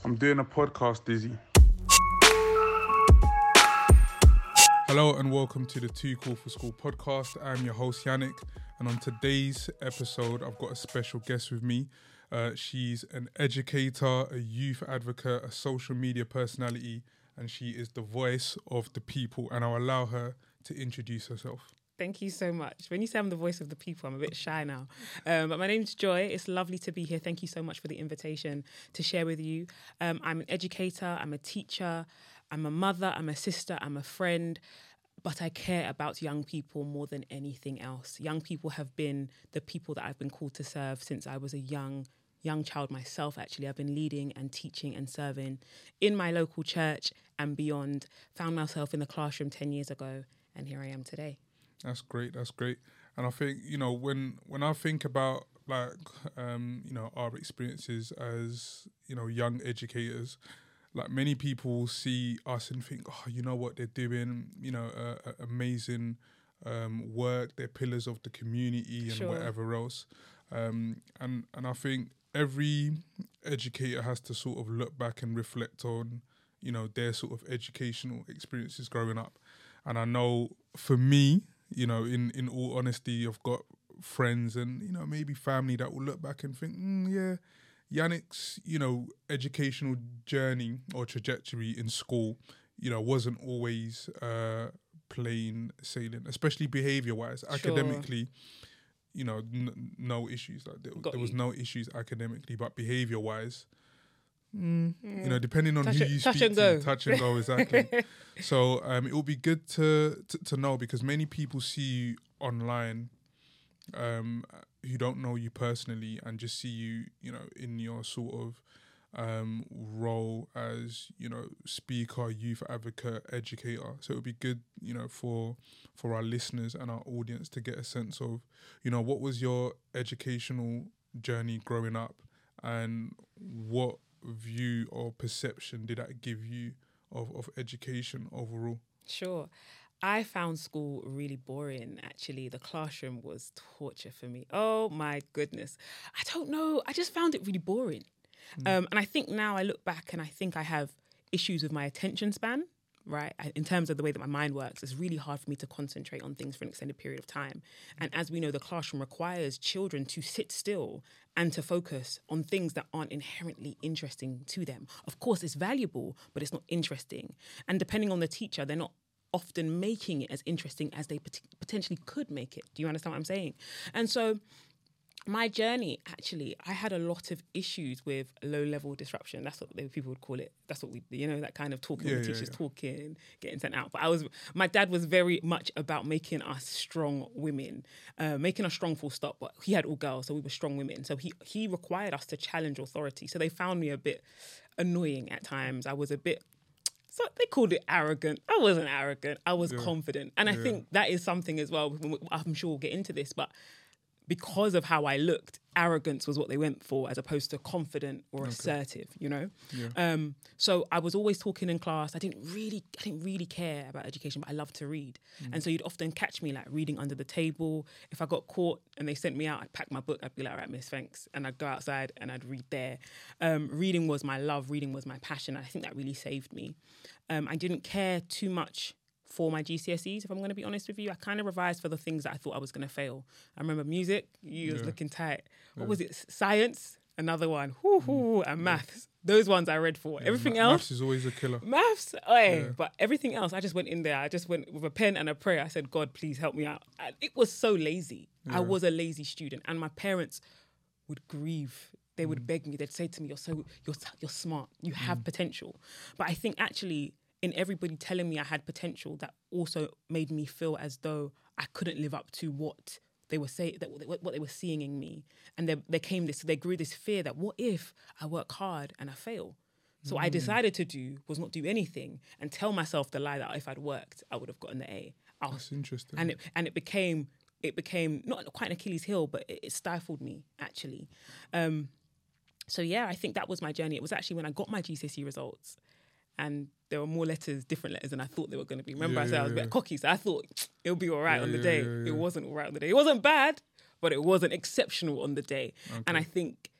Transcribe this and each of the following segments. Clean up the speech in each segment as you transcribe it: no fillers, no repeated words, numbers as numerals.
I'm doing a podcast, Dizzy. Hello and welcome to the Too Cool for School podcast. I'm your host, Yannick, and on today's episode, I've got a special guest with me. She's an educator, a youth advocate, a social media personality, and she is the voice of the people, and I'll allow her to introduce herself. Thank you so much. When you say I'm the voice of the people, I'm a bit shy now. But my name's Joy. It's lovely to be here. Thank you so much for the invitation to share with you. I'm an educator. I'm a teacher. I'm a mother. I'm a sister. I'm a friend. But I care about young people more than anything else. Young people have been the people that I've been called to serve since I was a young child myself, actually. I've been leading and teaching and serving in my local church and beyond. Found myself in the classroom 10 years ago, and here I am today. That's great. And I think, when I think about our experiences as, young educators, like many people see us and think, oh, you know what they're doing, amazing work, they're pillars of the community and whatever else. And I think every educator has to sort of look back and reflect on, their sort of educational experiences growing up. And I know for me, in all honesty, I've got friends and, maybe family that will look back and think, Yannick's, educational journey or trajectory in school, wasn't always plain sailing, especially behaviour-wise. Sure. Academically, no issues. Like there was no issues academically, but behaviour-wise, depending on who you speak to, touch and go, exactly. So it will be good to know, because many people see you online who don't know you personally and just see you, in your sort of role as, speaker, youth advocate, educator. So it would be good, for our listeners and our audience to get a sense of, what was your educational journey growing up and what view or perception did that give you of education overall? Sure. I found school really boring, actually. The classroom was torture for me. Oh, my goodness. I don't know. I just found it really boring. And I think now I look back and I think I have issues with my attention span, right? In terms of the way that my mind works, it's really hard for me to concentrate on things for an extended period of time. And as we know, the classroom requires children to sit still and to focus on things that aren't inherently interesting to them. Of course, it's valuable, but it's not interesting. And depending on the teacher, they're not often making it as interesting as they potentially could make it. Do you understand what I'm saying? And so my journey, actually, I had a lot of issues with low-level disruption. That's what people would call it. That's what we, that kind of talking, the teachers talking, getting sent out. But my dad was very much about making us strong women, making us strong full stop. But he had all girls, so we were strong women. So he required us to challenge authority. So they found me a bit annoying at times. I was a bit... So they called it arrogant. I wasn't arrogant. I was confident. And I think that is something as well. I'm sure we'll get into this, but because of how I looked, arrogance was what they went for as opposed to confident or assertive, Yeah. So I was always talking in class. I didn't really care about education, but I loved to read. And so you'd often catch me like reading under the table. If I got caught and they sent me out, I'd pack my book. I'd be like, all right, miss, thanks. And I'd go outside and I'd read there. Reading was my love. Reading was my passion. I think that really saved me. I didn't care too much for my GCSEs, if I'm going to be honest with you. I kind of revised for the things that I thought I was going to fail. I remember music, you was looking tight. What was it? Science, another one. And maths. Those ones I read for. Everything else... Maths is always a killer. Maths, but everything else, I just went in there. I just went with a pen and a prayer. I said, God, please help me out. And it was so lazy. I was a lazy student. And my parents would grieve. They would beg me. They'd say to me, you're smart. You have potential. But I think actually... in everybody telling me I had potential, that also made me feel as though I couldn't live up to what they were saying, what they were seeing in me. And they grew this fear that what if I work hard and I fail? So what I decided to do was not do anything and tell myself the lie that if I'd worked, I would have gotten the A. That's interesting. And it became not quite an Achilles heel, but it stifled me, actually. So yeah, I think that was my journey. It was actually when I got my GCSE results and there were more letters, different letters than I thought they were going to be. Remember I said I was a bit cocky, so I thought it'll be all right on the day. It wasn't all right on the day. It wasn't bad, but it wasn't exceptional on the day. Okay. And I think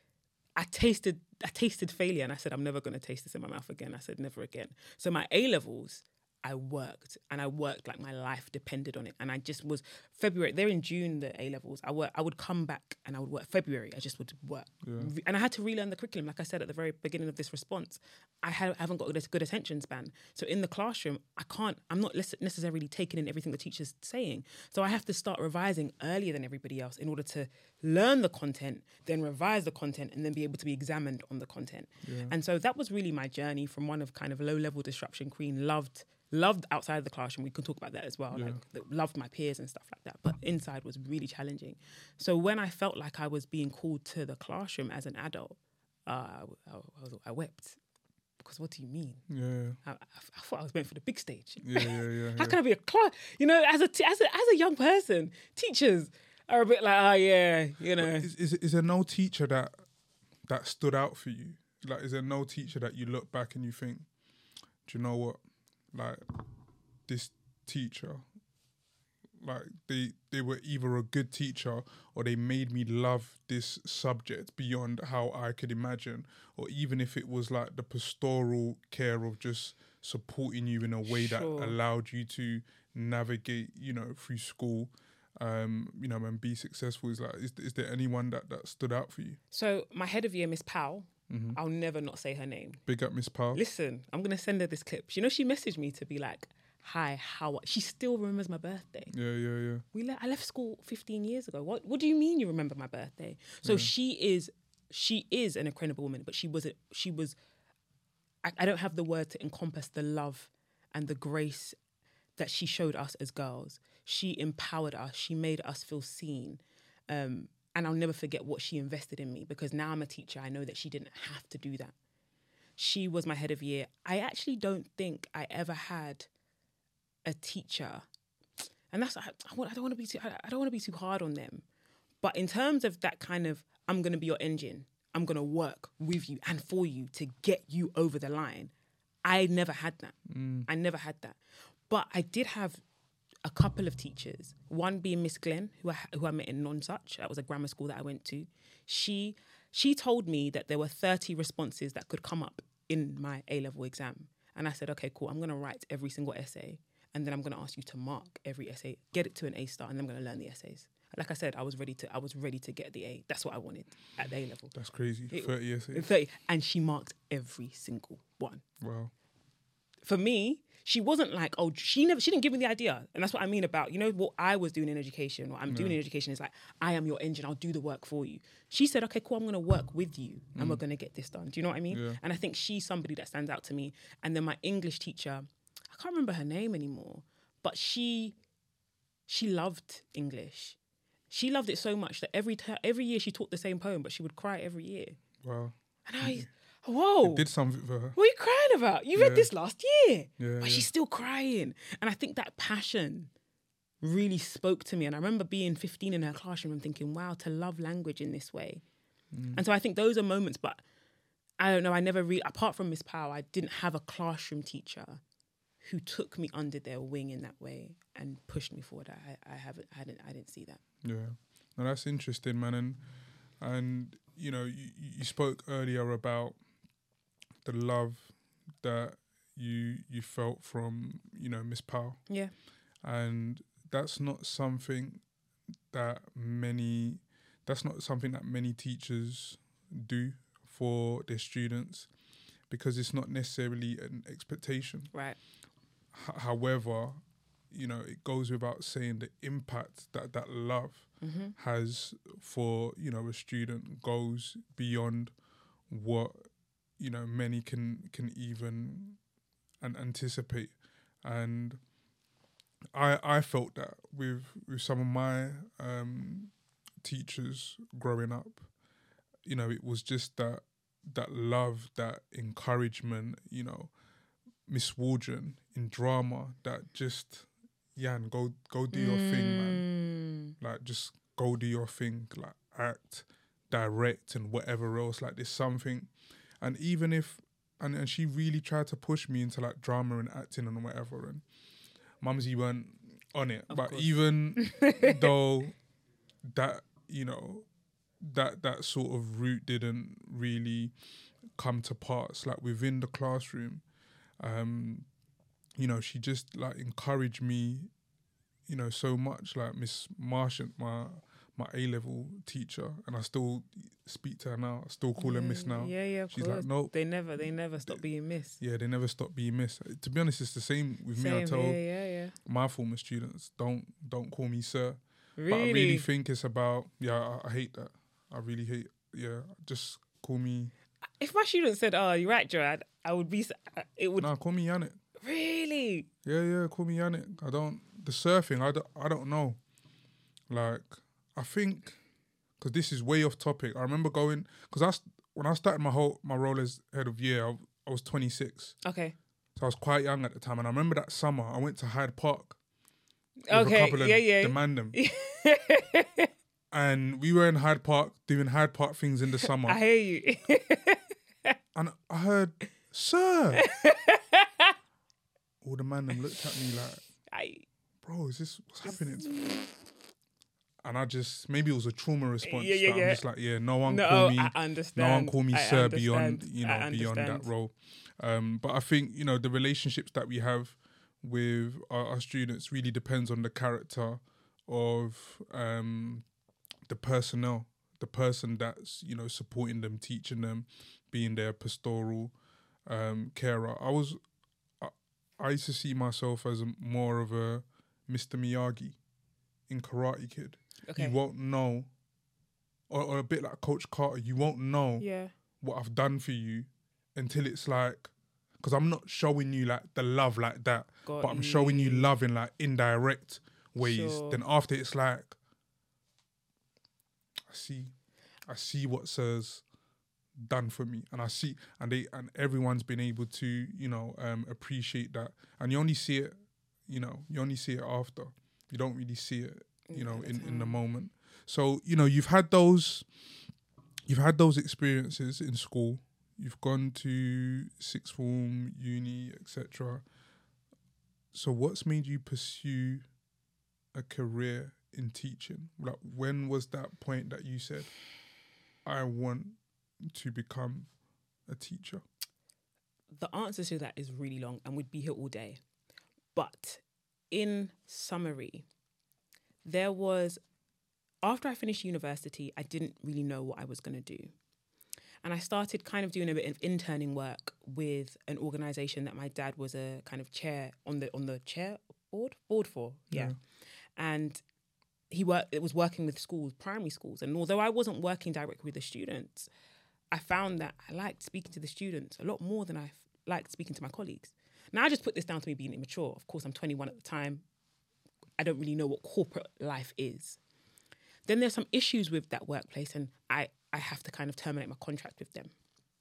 I tasted failure, and I said, I'm never going to taste this in my mouth again. I said, never again. So my A-levels, I worked like my life depended on it. And I just was February, they're in June, the A-levels. I would come back and I would work February. I just would work. Yeah. And I had to relearn the curriculum. Like I said at the very beginning of this response, I haven't got a good attention span. So in the classroom, I'm not necessarily taking in everything the teacher's saying. So I have to start revising earlier than everybody else in order to learn the content, then revise the content, and then be able to be examined on the content. Yeah. And so that was really my journey from one of kind of low-level disruption queen, loved outside of the classroom. We can talk about that as well. Yeah. Like, loved my peers and stuff like that. But inside was really challenging. So when I felt like I was being called to the classroom as an adult, I wept. Because what do you mean? Yeah. I thought I was meant for the big stage. Yeah. How can I be a class? You know, as a young person, teachers are a bit like, Is there no teacher that stood out for you? Like, is there no teacher that you look back and you think, do you know what? Like, this teacher, like they were either a good teacher or they made me love this subject beyond how I could imagine, or even if it was like the pastoral care of just supporting you in a way that allowed you to navigate, through school, and be successful. Is there anyone that stood out for you? So my head of year, Miss Powell, I'll never not say her name. Big up Miss Powell. Listen, I'm going to send her this clip. She messaged me to be like, hi, she still remembers my birthday. Yeah. I left school 15 years ago. What do you mean you remember my birthday? So she is an incredible woman, but she was I don't have the word to encompass the love and the grace that she showed us as girls. She empowered us. She made us feel seen. And I'll never forget what she invested in me, because now I'm a teacher. I know that she didn't have to do that. She was my head of year. I actually don't think I ever had a teacher, and that's I don't want to be too hard on them. But in terms of that kind of, I'm going to be your engine, I'm going to work with you and for you to get you over the line, I never had that. I never had that. But I did have a couple of teachers, one being Miss Glenn, who I met in Nonsuch. That was a grammar school that I went to. She told me that there were 30 responses that could come up in my A-level exam. And I said, okay, cool, I'm going to write every single essay, and then I'm going to ask you to mark every essay, get it to an A-star, and then I'm going to learn the essays. Like I said, I was ready to get the A. That's what I wanted at the A-level. That's crazy. 30 essays. 30, and she marked every single one. Wow. For me, she wasn't like, she didn't give me the idea. And that's what I mean about, what I was doing in education, what I'm doing in education is like, I am your engine, I'll do the work for you. She said, okay, cool, I'm going to work with you and we're going to get this done. Do you know what I mean? Yeah. And I think she's somebody that stands out to me. And then my English teacher, I can't remember her name anymore, but she loved English. She loved it so much that every year she taught the same poem, but she would cry every year. Wow. And whoa. It did something for her. What are you crying about? You read this last year. Yeah, But she's still crying. And I think that passion really spoke to me. And I remember being 15 in her classroom and thinking, wow, to love language in this way. And so I think those are moments, but I don't know, I never really, apart from Miss Powell, I didn't have a classroom teacher who took me under their wing in that way and pushed me forward. I didn't see that. Yeah. No, that's interesting, man. And you spoke earlier about the love that you felt from, Miss Powell. Yeah. And that's not something that many teachers do for their students, because it's not necessarily an expectation. Right. However, it goes without saying the impact that love has for, a student goes beyond what, many can even anticipate. And I felt that with some of my teachers growing up. It was just that love, that encouragement, Miss Waldron in drama, that just, Yan, go do your thing, man. Like, just go do your thing, like act, direct and whatever else. Like, there's something. And even if, and she really tried to push me into like drama and acting and whatever, and Mumsy weren't on it. But even though that, that sort of route didn't really come to pass. Like within the classroom, you know, she just like encouraged me, you know, so much. Like Miss Marchant, my A-level teacher, and I still speak to her now. I still call her Miss now. Yeah, of She's course. like, no, They never stop being Miss. yeah, they never stop being Miss. To be honest, it's the same with me. I tell Yeah. my former students, don't call me sir. Really? But I really think it's about, I hate that. I really hate, just call me. If my student said, "Oh, you're right, Gerard," I would be. It would. Nah, call me Yannick. Really? Yeah, call me Yannick. The surfing, I don't know. Like, I think, because this is way off topic. I remember going, because when I started my role as head of year, I was 26. Okay. So I was quite young at the time. And I remember that summer, I went to Hyde Park. With Okay. a couple of Yeah. Demandem. And we were in Hyde Park doing Hyde Park things in the summer. I hear you. And I heard, sir. All the man them looked at me like, bro, is this what's happening? And I just, maybe it was a trauma response. Yeah. I'm just like, no one No, call me. I understand. No one call me sir understand. beyond that role. But I think, you know, the relationships that we have with our students really depends on the character of the personnel, the person that's, you know, supporting them, teaching them, being their pastoral carer. I used to see myself as more of a Mr. Miyagi in Karate Kid. Okay. You won't know, or a bit like Coach Carter, you won't know what I've done for you until it's like, because I'm not showing you like the love like that, but I'm showing you love in like indirect ways. Sure. Then after it's like, I see what Sir's done for me, and I see, and everyone's been able to, you know, appreciate that, and you only see it after. You don't really see it, you know, in the moment. So, you know, you've had those experiences in school. You've gone to sixth form, uni, etc. So what's made you pursue a career in teaching? Like, when was that point that you said, I want to become a teacher? The answer to that is really long and we'd be here all day. But in summary, after I finished university, I didn't really know what I was going to do. And I started kind of doing a bit of interning work with an organisation that my dad was a kind of chair on the chair board for. Yeah. And it was working with schools, primary schools. And although I wasn't working directly with the students, I found that I liked speaking to the students a lot more than I liked speaking to my colleagues. Now, I just put this down to me being immature. Of course, I'm 21 at the time. I don't really know what corporate life is. Then there's some issues with that workplace, and I have to kind of terminate my contract with them.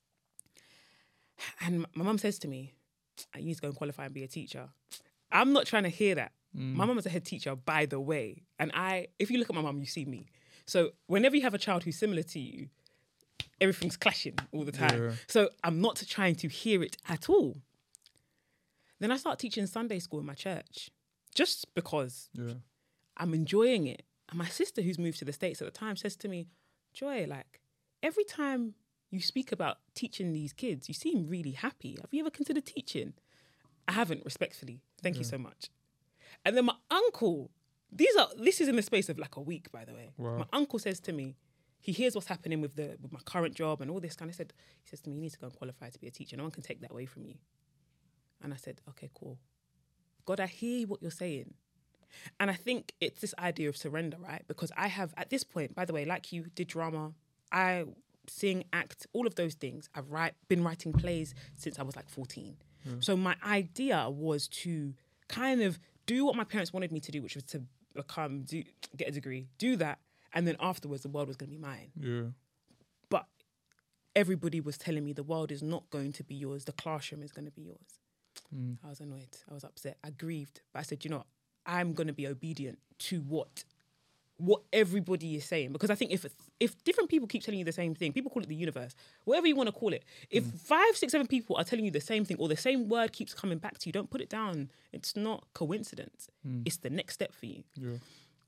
And my mum says to me, you need to go and qualify and be a teacher. I'm not trying to hear that. My mum is a head teacher, by the way. And if you look at my mum, you see me. So whenever you have a child who's similar to you, everything's clashing all the time. Yeah. So I'm not trying to hear it at all. Then I start teaching Sunday school in my church, just because I'm enjoying it. And my sister, who's moved to the States at the time, says to me, Joy, like, every time you speak about teaching these kids, you seem really happy. Have you ever considered teaching? I haven't, respectfully. Thank you so much. And then my uncle, this is in the space of like a week, by the way. Wow. My uncle says to me, he hears what's happening with my current job and all this kind of stuff. He says to me, you need to go and qualify to be a teacher. No one can take that away from you. And I said, okay, cool. God, I hear what you're saying. And I think it's this idea of surrender, right? Because I have, at this point, by the way, like you, did drama, I sing, act, all of those things. I've been writing plays since I was like 14. So my idea was to kind of do what my parents wanted me to do, which was to get a degree, do that, and then afterwards the world was going to be mine. Yeah. But everybody was telling me the world is not going to be yours, the classroom is going to be yours. I was annoyed, I was upset, I grieved, but I said, you know, I'm going to be obedient to what everybody is saying. Because I think if different people keep telling you the same thing, people call it the universe, whatever you want to call it. If 5, 6, 7 people are telling you the same thing or the same word keeps coming back to you, don't put it down. It's not coincidence. It's the next step for you. Yeah.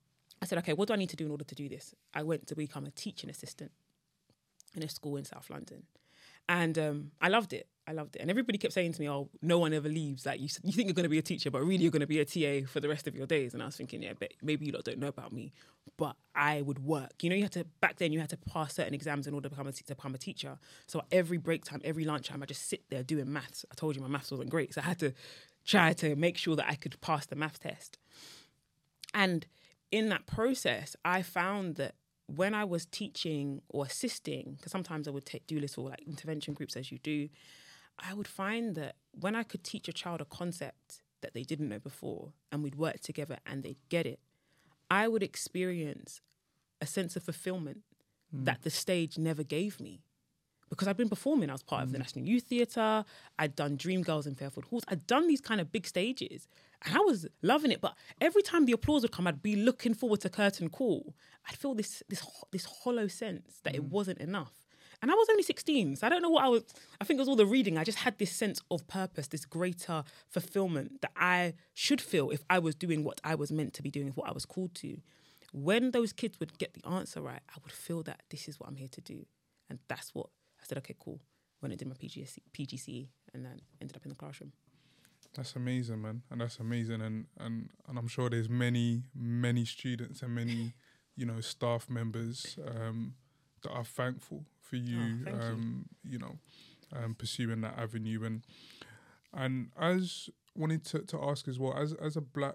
I said, okay, what do I need to do in order to do this? I went to become a teaching assistant in a school in South London. And I loved it. And everybody kept saying to me, oh, no one ever leaves. Like, you think you're going to be a teacher, but really you're going to be a TA for the rest of your days. And I was thinking, yeah, but maybe you lot don't know about me, but I would work. You know, back then you had to pass certain exams in order to become a teacher. So every break time, every lunch time, I just sit there doing maths. I told you my maths wasn't great. So I had to try to make sure that I could pass the maths test. And in that process, I found that when I was teaching or assisting, because sometimes I would do little like intervention groups as you do, I would find that when I could teach a child a concept that they didn't know before and we'd work together and they'd get it, I would experience a sense of fulfillment that the stage never gave me. Because I'd been performing, I was part of the National Youth Theatre, I'd done Dreamgirls in Fairfield Halls, I'd done these kind of big stages and I was loving it. But every time the applause would come, I'd be looking forward to curtain call. I'd feel this hollow sense that it wasn't enough. And I was only 16, so I don't know what I think it was all the reading. I just had this sense of purpose, this greater fulfillment that I should feel if I was doing what I was meant to be doing, what I was called to. When those kids would get the answer right, I would feel that this is what I'm here to do. And that's what I said, okay, cool. When I did my PGCE and then ended up in the classroom. That's amazing, man. And that's amazing. And I'm sure there's many students and many, staff members that are thankful for you, pursuing that avenue. And as wanted to ask as well, as a black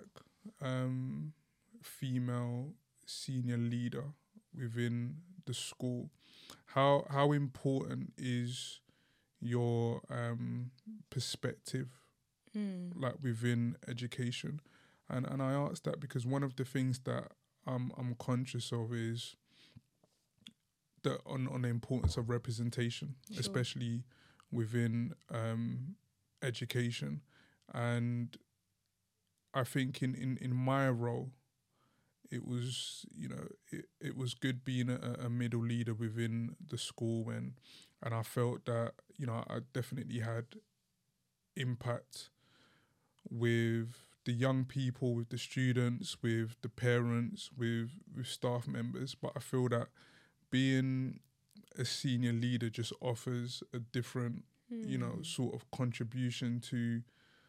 female senior leader within the school, how important is your perspective like within education? And I ask that because one of the things that I'm conscious of is that on the importance of representation, sure, especially within education. And I think in my role, it was, it was good being a middle leader within the school, and I felt that, I definitely had impact with the young people, with the students, with the parents, with staff members. But I feel that being a senior leader just offers a different, sort of contribution to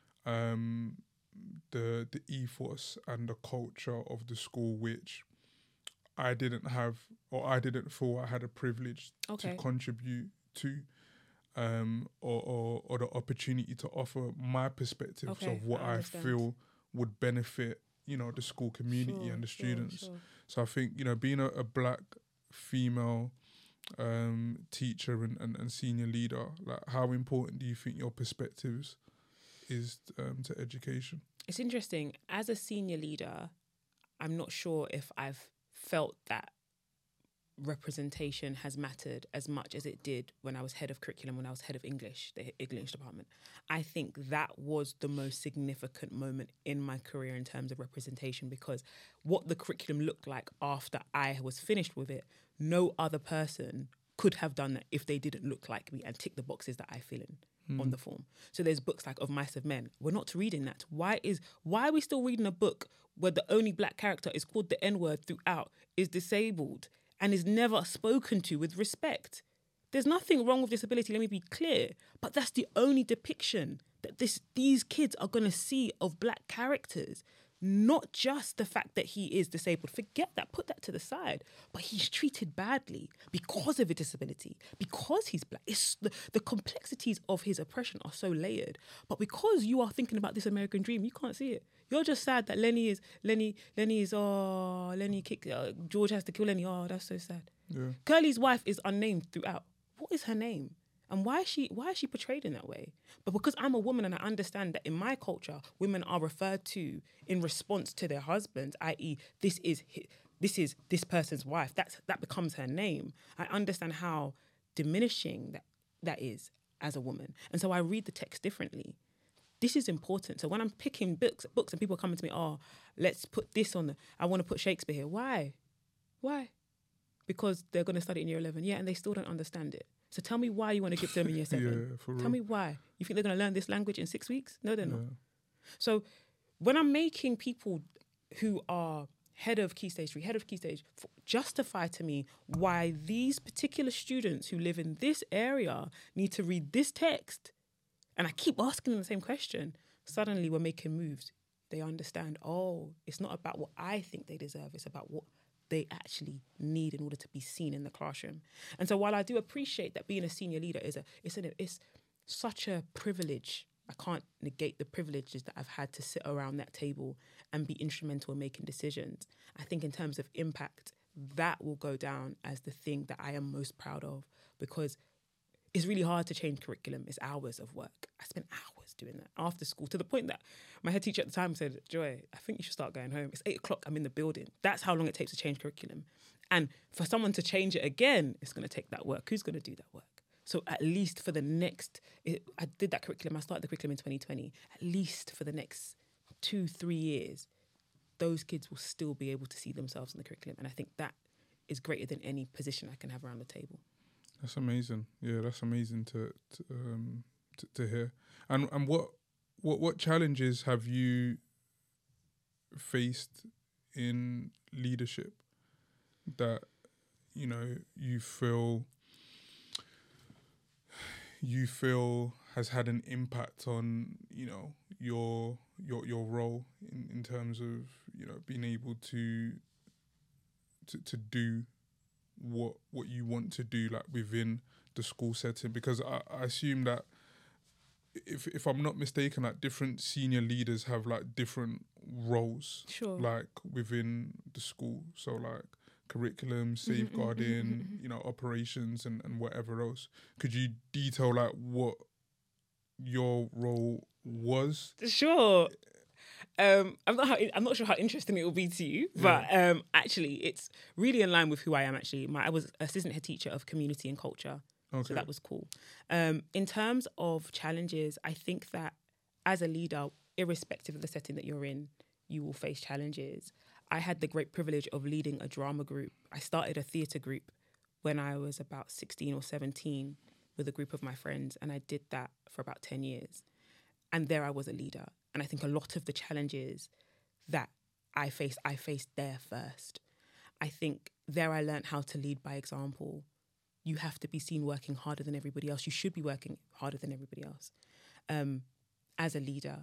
the ethos and the culture of the school, which I didn't have, or I didn't feel I had a privilege to contribute to, or the opportunity to offer my perspectives of what I feel would benefit, the school community and the students. Sure. So I think, being a black female teacher and senior leader, like, how important do you think your perspectives is to education? It's interesting. As a senior leader, I'm not sure if I've felt that representation has mattered as much as it did when I was head of curriculum, when I was head of English, the English department. I think that was the most significant moment in my career in terms of representation, because what the curriculum looked like after I was finished with it, no other person could have done that if they didn't look like me and tick the boxes that I fill in on the form. So there's books like Of Mice of Men. We're not reading that. Why are we still reading a book where the only black character is called the N-word throughout, is disabled, and is never spoken to with respect? There's nothing wrong with disability, let me be clear, but that's the only depiction that these kids are going to see of black characters. Not just the fact that he is disabled, forget that, put that to the side, but he's treated badly because of a disability, because he's black. It's the complexities of his oppression are so layered, but because you are thinking about this American dream, you can't see it. You're just sad that George has to kill Lenny. Oh, that's so sad. Yeah. Curly's wife is unnamed throughout. What is her name? And why is she portrayed in that way? But because I'm a woman and I understand that in my culture, women are referred to in response to their husbands, i.e. this is this person's wife. That becomes her name. I understand how diminishing that is as a woman. And so I read the text differently. This is important. So when I'm picking books and people are coming to me, oh, let's put this on I want to put Shakespeare here. Why? Because they're going to study it in year 11. Yeah, and they still don't understand it. So tell me why you want to give to them in year 7. For real. Tell me why. You think they're going to learn this language in 6 weeks? No, they're not. So when I'm making people who are head of Key Stage 3, head of Key Stage 4, justify to me why these particular students who live in this area need to read this text. And I keep asking them the same question. Suddenly we're making moves. They understand, oh, it's not about what I think they deserve. It's about what they actually need in order to be seen in the classroom. And so while I do appreciate that being a senior leader it's such a privilege. I can't negate the privileges that I've had to sit around that table and be instrumental in making decisions. I think in terms of impact, that will go down as the thing that I am most proud of, because it's really hard to change curriculum. It's hours of work. I spent hours doing that after school, to the point that my head teacher at the time said, Joy, I think you should start going home. It's 8:00, I'm in the building. That's how long it takes to change curriculum. And for someone to change it again, it's going to take that work. Who's going to do that work? So at least for the next, I did that curriculum, I started the curriculum in 2020, at least for the next 2-3 years, those kids will still be able to see themselves in the curriculum. And I think that is greater than any position I can have around the table. That's amazing. Yeah, that's amazing to hear. And what challenges have you faced in leadership that, you know, you feel has had an impact on, you know, your role in terms of, you know, being able to do what you want to do, like within the school setting? Because I assume that if I'm not mistaken, like different senior leaders have like different roles, Sure. like within the school. So like curriculum, safeguarding, you know, operations and whatever else. Could you detail like what your role was? Sure. I'm not sure how interesting it will be to you, but actually, it's really in line with who I am. Actually, I was assistant head teacher of community and culture, so that was cool. In terms of challenges, I think that as a leader, irrespective of the setting that you're in, you will face challenges. I had the great privilege of leading a drama group. I started a theatre group when I was about 16 or 17 with a group of my friends, and I did that for about 10 years. And there I was a leader. And I think a lot of the challenges that I faced there first. I think there I learned how to lead by example. You have to be seen working harder than everybody else. You should be working harder than everybody else. As a leader,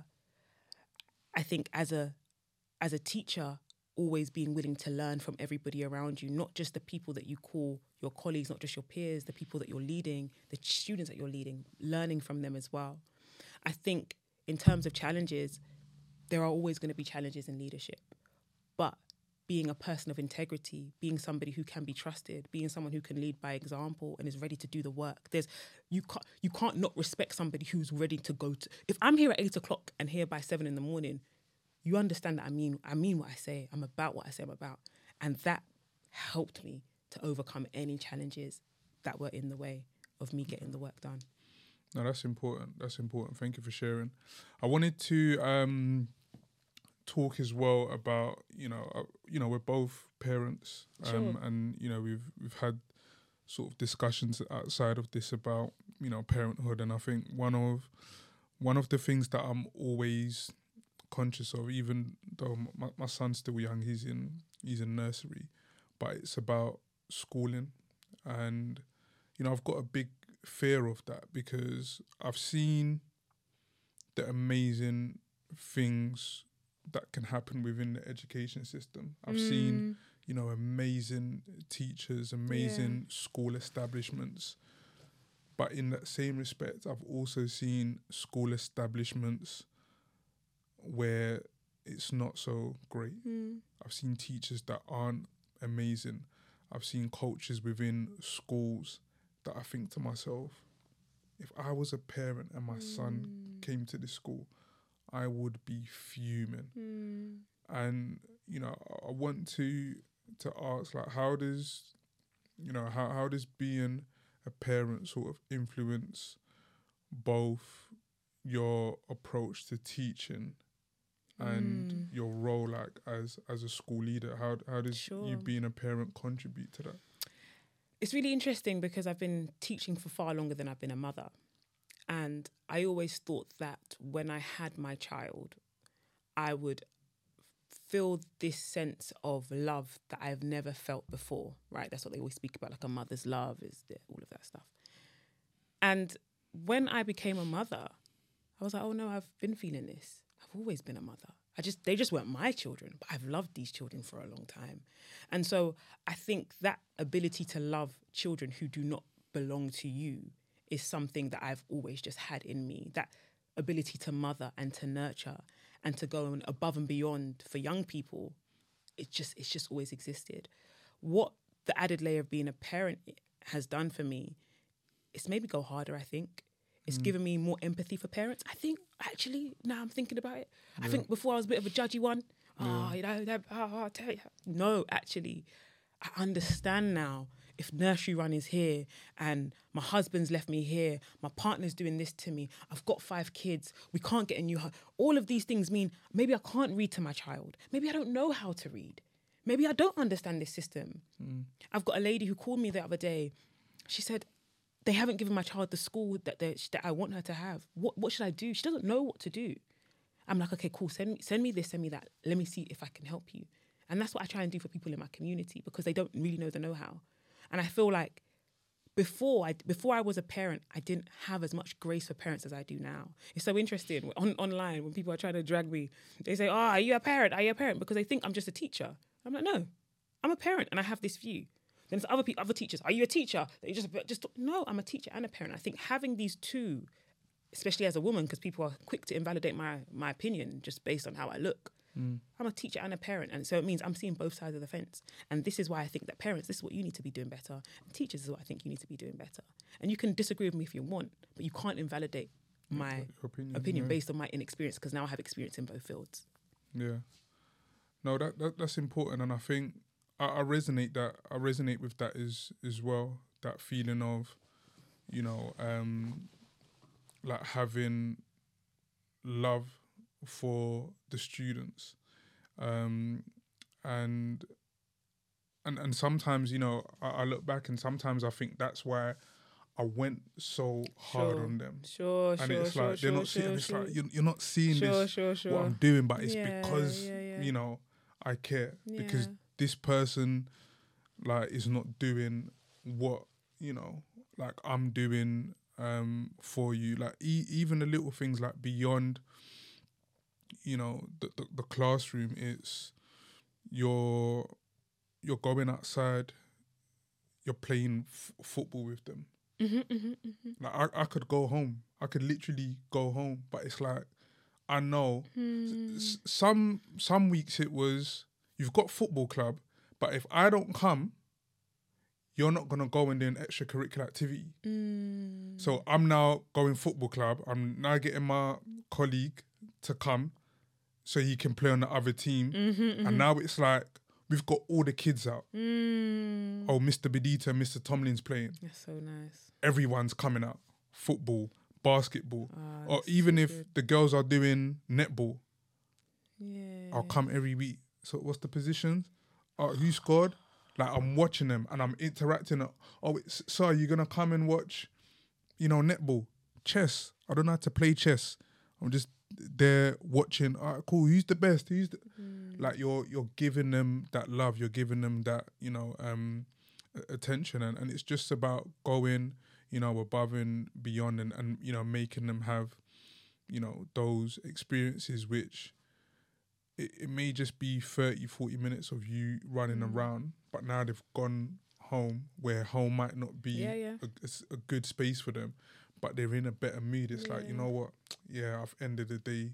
I think as a teacher, always being willing to learn from everybody around you, not just the people that you call your colleagues, not just your peers, the people that you're leading, the students that you're leading, learning from them as well. I think in terms of challenges, there are always going to be challenges in leadership. But being a person of integrity, being somebody who can be trusted, being someone who can lead by example and is ready to do the work. You can't not respect somebody who's ready to go to. If I'm here at 8:00 and here by 7 a.m, you understand that I mean what I say. I'm about what I say I'm about. And that helped me to overcome any challenges that were in the way of me getting the work done. No, that's important. That's important. Thank you for sharing. I wanted to talk as well about, you know, we're both parents, Sure. and you know we've had sort of discussions outside of this about, you know, parenthood, and I think one of the things that I'm always conscious of, even though my son's still young, he's in nursery, but it's about schooling, and you know I've got a big fear of that because I've seen the amazing things that can happen within the education system. I've seen, you know, amazing teachers, amazing school establishments. But in that same respect, I've also seen school establishments where it's not so great. I've seen teachers that aren't amazing. I've seen cultures within schools that I think to myself, if I was a parent and my son came to this school, I would be fuming. And, you know, I want to ask, like, how does being a parent sort of influence both your approach to teaching and your role, like, as a school leader? How does you being a parent contribute to that? It's really interesting because I've been teaching for far longer than I've been a mother. And I always thought that when I had my child, I would feel this sense of love that I've never felt before, right? That's what they always speak about, like a mother's love all of that stuff. And when I became a mother, I was like, oh no, I've been feeling this. I've always been a mother. They just weren't my children, but I've loved these children for a long time. And so I think that ability to love children who do not belong to you is something that I've always just had in me. That ability to mother and to nurture and to go above and beyond for young people, it's just always existed. What the added layer of being a parent has done for me, it's made me go harder, I think. It's given me more empathy for parents. I think, actually, now I'm thinking about it, I think before I was a bit of a judgy one. I'll tell you. No, actually, I understand now. If nursery run is here and my husband's left me here, my partner's doing this to me, I've got 5 kids, we can't get a new house. All of these things mean maybe I can't read to my child. Maybe I don't know how to read. Maybe I don't understand this system. I've got a lady who called me the other day. She said, they haven't given my child the school that I want her to have. What should I do? She doesn't know what to do. I'm like, okay, cool. Send me this, send me that. Let me see if I can help you. And that's what I try and do for people in my community because they don't really know the know-how. And I feel like before I was a parent, I didn't have as much grace for parents as I do now. It's so interesting. Online, when people are trying to drag me, they say, are you a parent? Are you a parent? Because they think I'm just a teacher. I'm like, no, I'm a parent and I have this view. Then there's other teachers. Are you a teacher? They just no, I'm a teacher and a parent. I think having these two, especially as a woman, because people are quick to invalidate my opinion just based on how I look. I'm a teacher and a parent. And so it means I'm seeing both sides of the fence. And this is why I think that parents, this is what you need to be doing better. And teachers is what I think you need to be doing better. And you can disagree with me if you want, but you can't invalidate my opinion based on my inexperience because now I have experience in both fields. Yeah. No, that's important. And I think I resonate with that as well. That feeling of, like having love for the students, and sometimes I look back and sometimes I think that's why I went so hard on them. And it's like they're not seeing. It's like you're not seeing this what I'm doing, but it's because I care because this person like is not doing what like I'm doing for you. Like even the little things like beyond the classroom, it's you're going outside, you're playing football with them. Like I could go home, I could literally go home, but it's like I know some weeks it was you've got football club, but if I don't come, you're not gonna go and do an extracurricular activity. So I'm now going football club. I'm now getting my colleague to come so he can play on the other team. And now it's like we've got all the kids out. Oh, Mr. Bedita and Mr. Tomlin's playing. That's so nice. Everyone's coming out. Football, basketball. Or even if the girls are doing netball, I'll come every week. So what's the positions? Who scored? Like I'm watching them and I'm interacting. Oh, so are you going to come and watch, netball, chess? I don't know how to play chess. I'm just there watching. All right, cool. Who's the best? Like you're giving them that love. You're giving them that, attention. And it's just about going, above and beyond and making them have, those experiences which it may just be 30, 40 minutes of you running around, but now they've gone home where home might not be a good space for them, but they're in a better mood. It's like, you know what? Yeah, I've ended the day,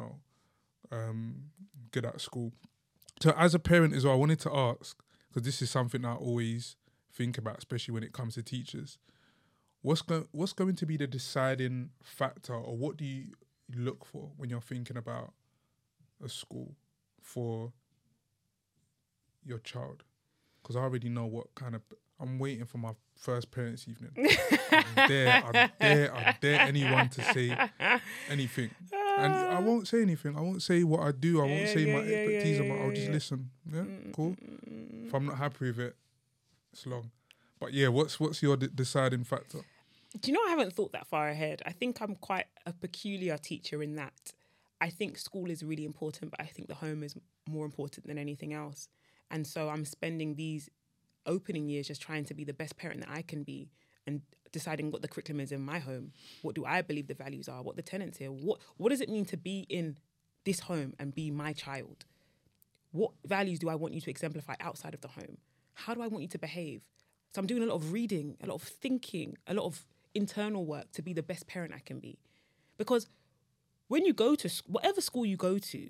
good at school. So as a parent as well, I wanted to ask, because this is something I always think about, especially when it comes to teachers. What's going to be the deciding factor, or what do you look for when you're thinking about a school for your child? Because I already know what kind of... I'm waiting for my first parents' evening. I dare anyone to say anything. And I won't say anything. I won't say what I do. I won't say my expertise. I'll just listen. Yeah, cool. If I'm not happy with it, it's long. But yeah, what's your deciding factor? Do you know, I haven't thought that far ahead. I think I'm quite a peculiar teacher in that I think school is really important, but I think the home is more important than anything else. And so I'm spending these opening years just trying to be the best parent that I can be and deciding what the curriculum is in my home. What do I believe the values are? What the tenets here? What does it mean to be in this home and be my child? What values do I want you to exemplify outside of the home? How do I want you to behave? So I'm doing a lot of reading, a lot of thinking, a lot of internal work to be the best parent I can be. Because when you go to whatever school you go to,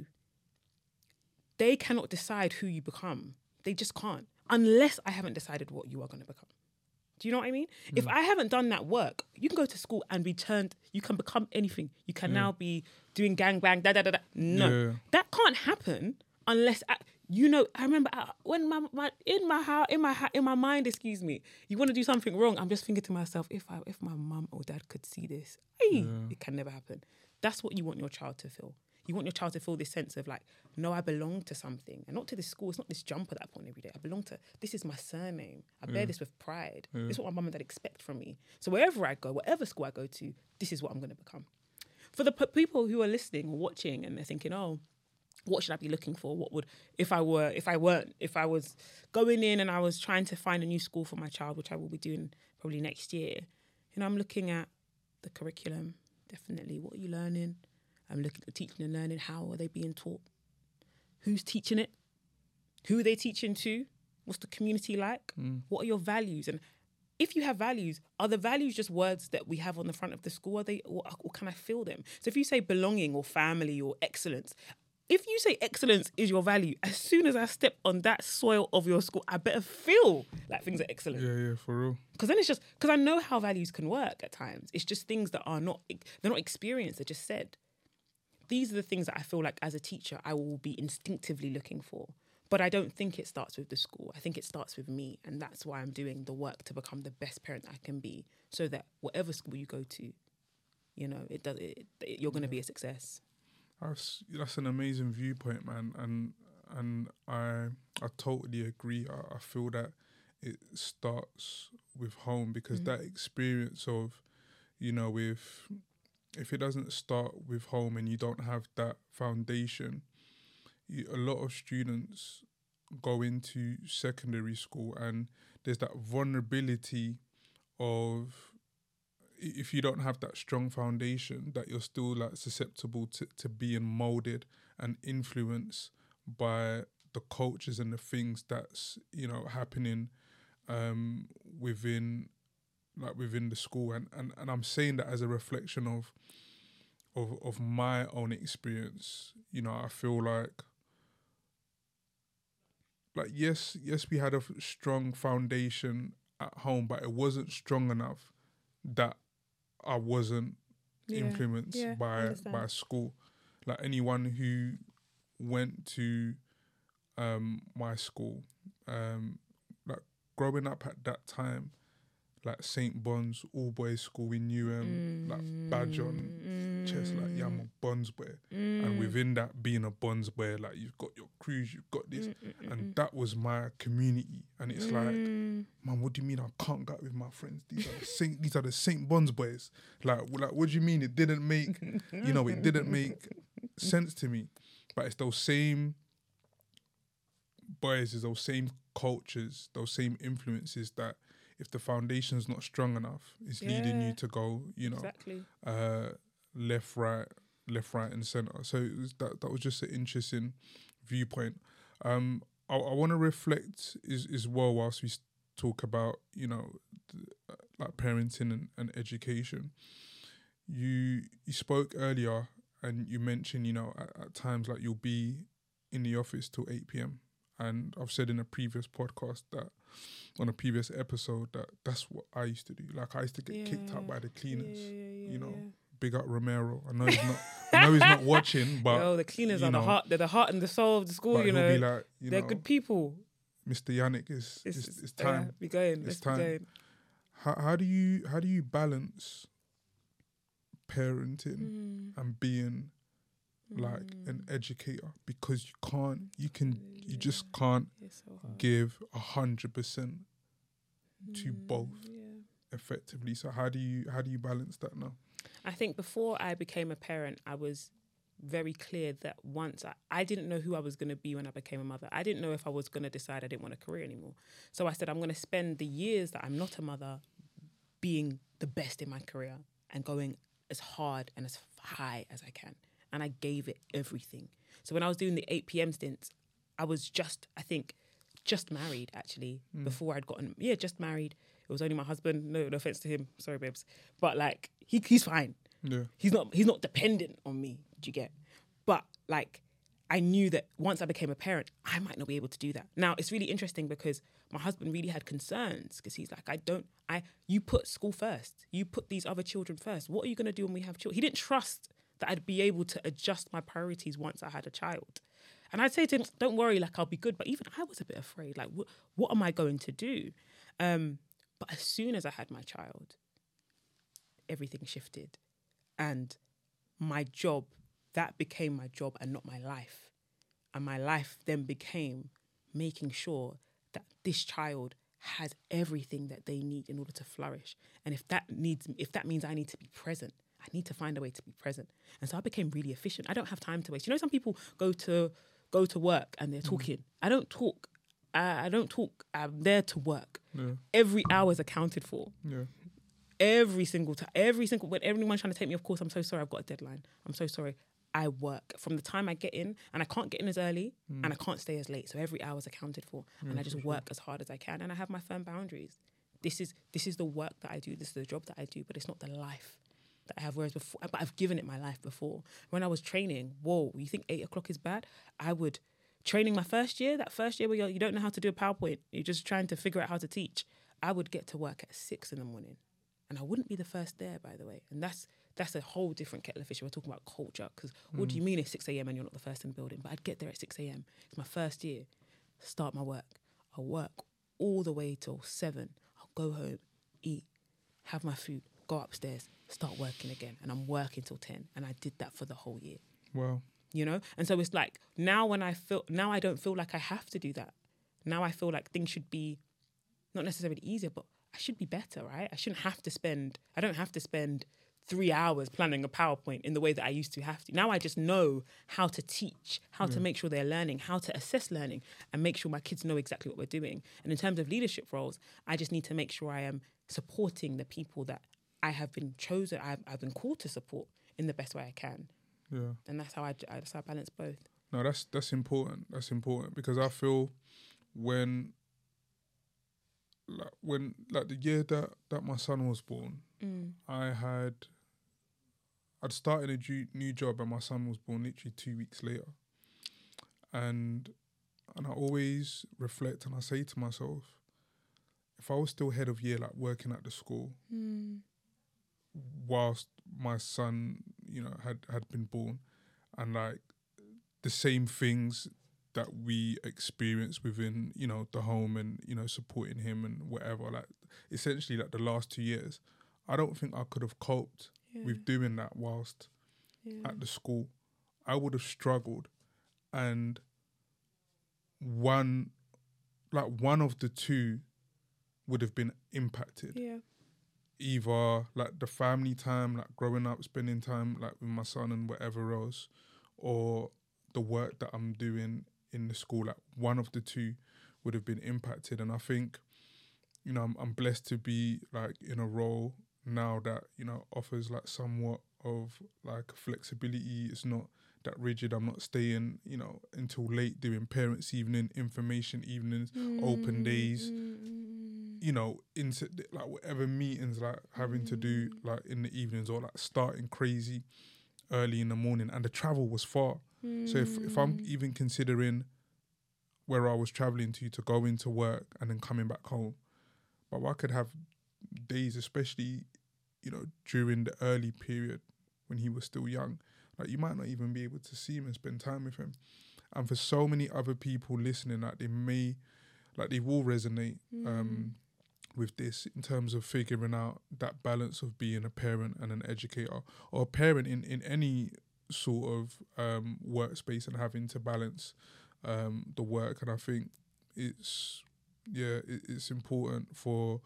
they cannot decide who you become. They just can't, unless I haven't decided what you are going to become. Do you know what I mean? If I haven't done that work, you can go to school and be turned, you can become anything. You can now be doing gangbang, da-da-da-da. No, that can't happen unless, I remember when in my mind, excuse me, you want to do something wrong, I'm just thinking to myself, if my mum or dad could see this, it can never happen. That's what you want your child to feel. You want your child to feel this sense of like, no, I belong to something. And not to this school. It's not this jumper that I put on every day. I belong to, this is my surname. I bear this with pride. This is what my mum and dad expect from me. So wherever I go, whatever school I go to, this is what I'm going to become. For the people who are listening or watching and they're thinking, oh, what should I be looking for? What would, if I was going in and I was trying to find a new school for my child, which I will be doing probably next year, I'm looking at the curriculum, definitely. What are you learning? I'm looking at teaching and learning. How are they being taught? Who's teaching it? Who are they teaching to? What's the community like? What are your values? And if you have values, are the values just words that we have on the front of the school? Are they, or can I feel them? So if you say belonging or family or excellence, if you say excellence is your value, as soon as I step on that soil of your school, I better feel like things are excellent. Yeah, for real. Because then it's just, because I know how values can work at times. It's just things that they're not experienced, they're just said. These are the things that I feel like as a teacher, I will be instinctively looking for. But I don't think it starts with the school. I think it starts with me. And that's why I'm doing the work to become the best parent I can be, so that whatever school you go to, you're going to be a success. That's an amazing viewpoint, man. And I totally agree. I feel that it starts with home, because that experience of, if it doesn't start with home and you don't have that foundation, a lot of students go into secondary school and there's that vulnerability of, if you don't have that strong foundation, that you're still like susceptible to being molded and influenced by the cultures and the things that's, happening within the school. And I'm saying that as a reflection of my own experience. I feel like yes, we had a strong foundation at home, but it wasn't strong enough that I wasn't influenced by school. Like anyone who went to my school, like growing up at that time, like St. Bon's, all boys school in Newham, like badge on chest, like I'm a Bonds boy. And within that, being a Bonds boy, like you've got your crews, you've got this, and that was my community. And it's like, man, what do you mean I can't go out with my friends? These are the St. Bonds boys. Like what do you mean? It didn't make, it didn't make sense to me. But it's those same boys, those same cultures, those same influences that, if the foundation's not strong enough, it's leading you to go, Exactly. left, right, and centre. So that was just an interesting viewpoint. I want to reflect as well whilst we talk about, like parenting and education. You spoke earlier and you mentioned, at times like you'll be in the office till 8 p.m. And I've said in a previous podcast that, on a previous episode, that's what I used to do. Like I used to get kicked out by the cleaners. Big up Romero. I know he's not watching, but the cleaners are the heart. They're the heart and the soul of the school. He'll be like, they're good people. Mr. Yannick, it's time. Be going. It's time. How do you balance parenting and being like an educator, because you just can't give 100% to both effectively. So how do you balance that now? I think before I became a parent, I was very clear that once I didn't know who I was going to be when I became a mother. I didn't know if I was going to decide I didn't want a career anymore. So I said, I'm going to spend the years that I'm not a mother being the best in my career and going as hard and as high as I can. And I gave it everything. So when I was doing the 8 p.m. stints, I was just married, actually, before I'd gotten, just married. It was only my husband. No offense to him. Sorry, babes. But like, he's fine. Yeah. He's not dependent on me. Do you get? But like, I knew that once I became a parent, I might not be able to do that. Now, it's really interesting because my husband really had concerns because he's like, you put school first. You put these other children first. What are you going to do when we have children? He didn't trust that I'd be able to adjust my priorities once I had a child. And I'd say to him, don't worry, like, I'll be good. But even I was a bit afraid, like, what am I going to do? But as soon as I had my child, everything shifted. And my job, that became my job and not my life. And my life then became making sure that this child has everything that they need in order to flourish. And if that means I need to be present, I need to find a way to be present. And so I became really efficient. I don't have time to waste. You know, some people go to work and they're talking. I don't talk. I'm there to work. Yeah. Every hour is accounted for. Yeah. Every single time. When everyone's trying to take me, of course, I'm so sorry, I've got a deadline. I'm so sorry. I work from the time I get in, and I can't get in as early and I can't stay as late. So every hour is accounted for, and I just work as hard as I can, and I have my firm boundaries. This is the work that I do. This is the job that I do, but it's not the life that I have. Whereas before, but I've given it my life before. When I was training, you think 8 o'clock is bad? I would training my first year where you don't know how to do a PowerPoint. You're just trying to figure out how to teach. I would get to work at 6 a.m. and I wouldn't be the first there, by the way. And that's a whole different kettle of fish. We're talking about culture, because what do you mean it's 6 a.m. and you're not the first in the building? But I'd get there at 6 a.m. It's my first year. Start my work. I'll work all the way till 7. I'll go home, eat, have my food, go upstairs, start working again. And I'm working till 10. And I did that for the whole year. Wow. You know? And so it's like, now I don't feel like I have to do that. Now I feel like things should be not necessarily easier, but I should be better, right? I don't have to spend 3 hours planning a PowerPoint in the way that I used to have to. Now I just know how to teach, how to make sure they're learning, how to assess learning, and make sure my kids know exactly what we're doing. And in terms of leadership roles, I just need to make sure I am supporting the people that I have been chosen, I've been called to support in the best way I can. Yeah. And that's how I balance both. No, that's important. That's important because I feel when the year that my son was born, I'd started a new job and my son was born literally 2 weeks later. And I always reflect and I say to myself, if I was still head of year, like working at the school, whilst my son, had been born, and like the same things that we experience within, the home and, supporting him and whatever, like essentially like the last 2 years, I don't think I could have coped with doing that whilst at the school. I would have struggled, and one of the two would have been impacted. Yeah. Either like the family time, like growing up, spending time like with my son and whatever else, or the work that I'm doing in the school. Like one of the two would have been impacted. And I think, I'm blessed to be like in a role now that, offers like somewhat of like flexibility. It's not that rigid. I'm not staying, until late doing parents' evening, information evenings, open days, into like whatever meetings like having to do like in the evenings, or like starting crazy early in the morning. And the travel was far. So if I'm even considering where I was traveling to go into work and then coming back home, but I could have days, especially, during the early period when he was still young, like you might not even be able to see him and spend time with him. And for so many other people listening, like they will resonate with this in terms of figuring out that balance of being a parent and an educator, or a parent in any sort of workspace, and having to balance the work. And I think it's important for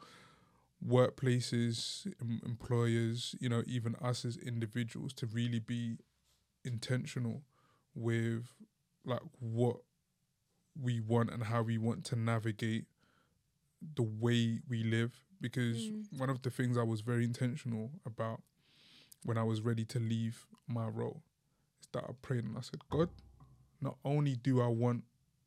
workplaces, employers, even us as individuals, to really be intentional with like what we want and how we want to navigate the way we live. Because one of the things I was very intentional about when I was ready to leave my role is that I prayed and I said, God, not only do I want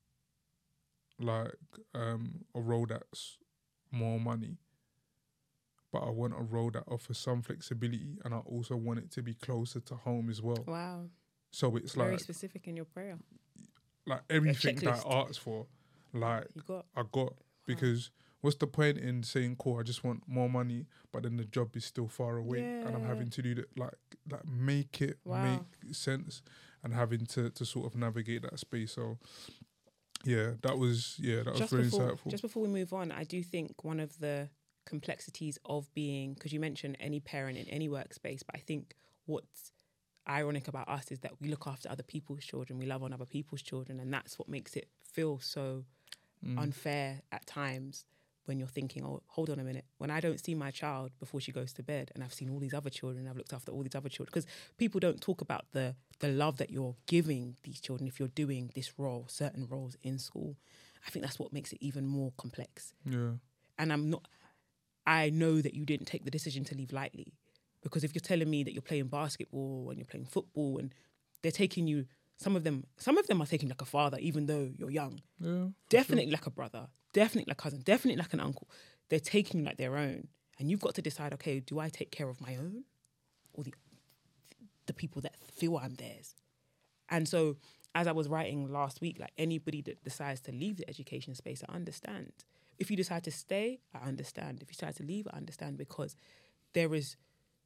like a role that's more money, but I want a role that offers some flexibility, and I also want it to be closer to home as well. Wow. So it's Very like specific in your prayer. like everything that checklist. I asked for, like You I got. Because what's the point in saying, cool, I just want more money, but then the job is still far away and I'm having to do that, like make it make sense, and having to sort of navigate that space. So that was very insightful. Just before we move on, I do think one of the complexities of being, because you mentioned any parent in any workspace, but I think what's ironic about us is that we look after other people's children, we love on other people's children, and that's what makes it feel so unfair at times when you're thinking, oh, hold on a minute, when I don't see my child before she goes to bed and I've seen all these other children, I've looked after all these other children, because people don't talk about the love that you're giving these children if you're doing this role, certain roles in school. I think that's what makes it even more complex. Yeah. And I know that you didn't take the decision to leave lightly, because if you're telling me that you're playing basketball and you're playing football and they're taking you, some of them are taking like a father, even though you're young. Yeah. Definitely like a brother, definitely like a cousin, definitely like an uncle. They're taking you like their own. And you've got to decide, okay, do I take care of my own or the people that feel I'm theirs? And so as I was writing last week, like anybody that decides to leave the education space, I understand. If you decide to stay, I understand. If you decide to leave, I understand, because there is,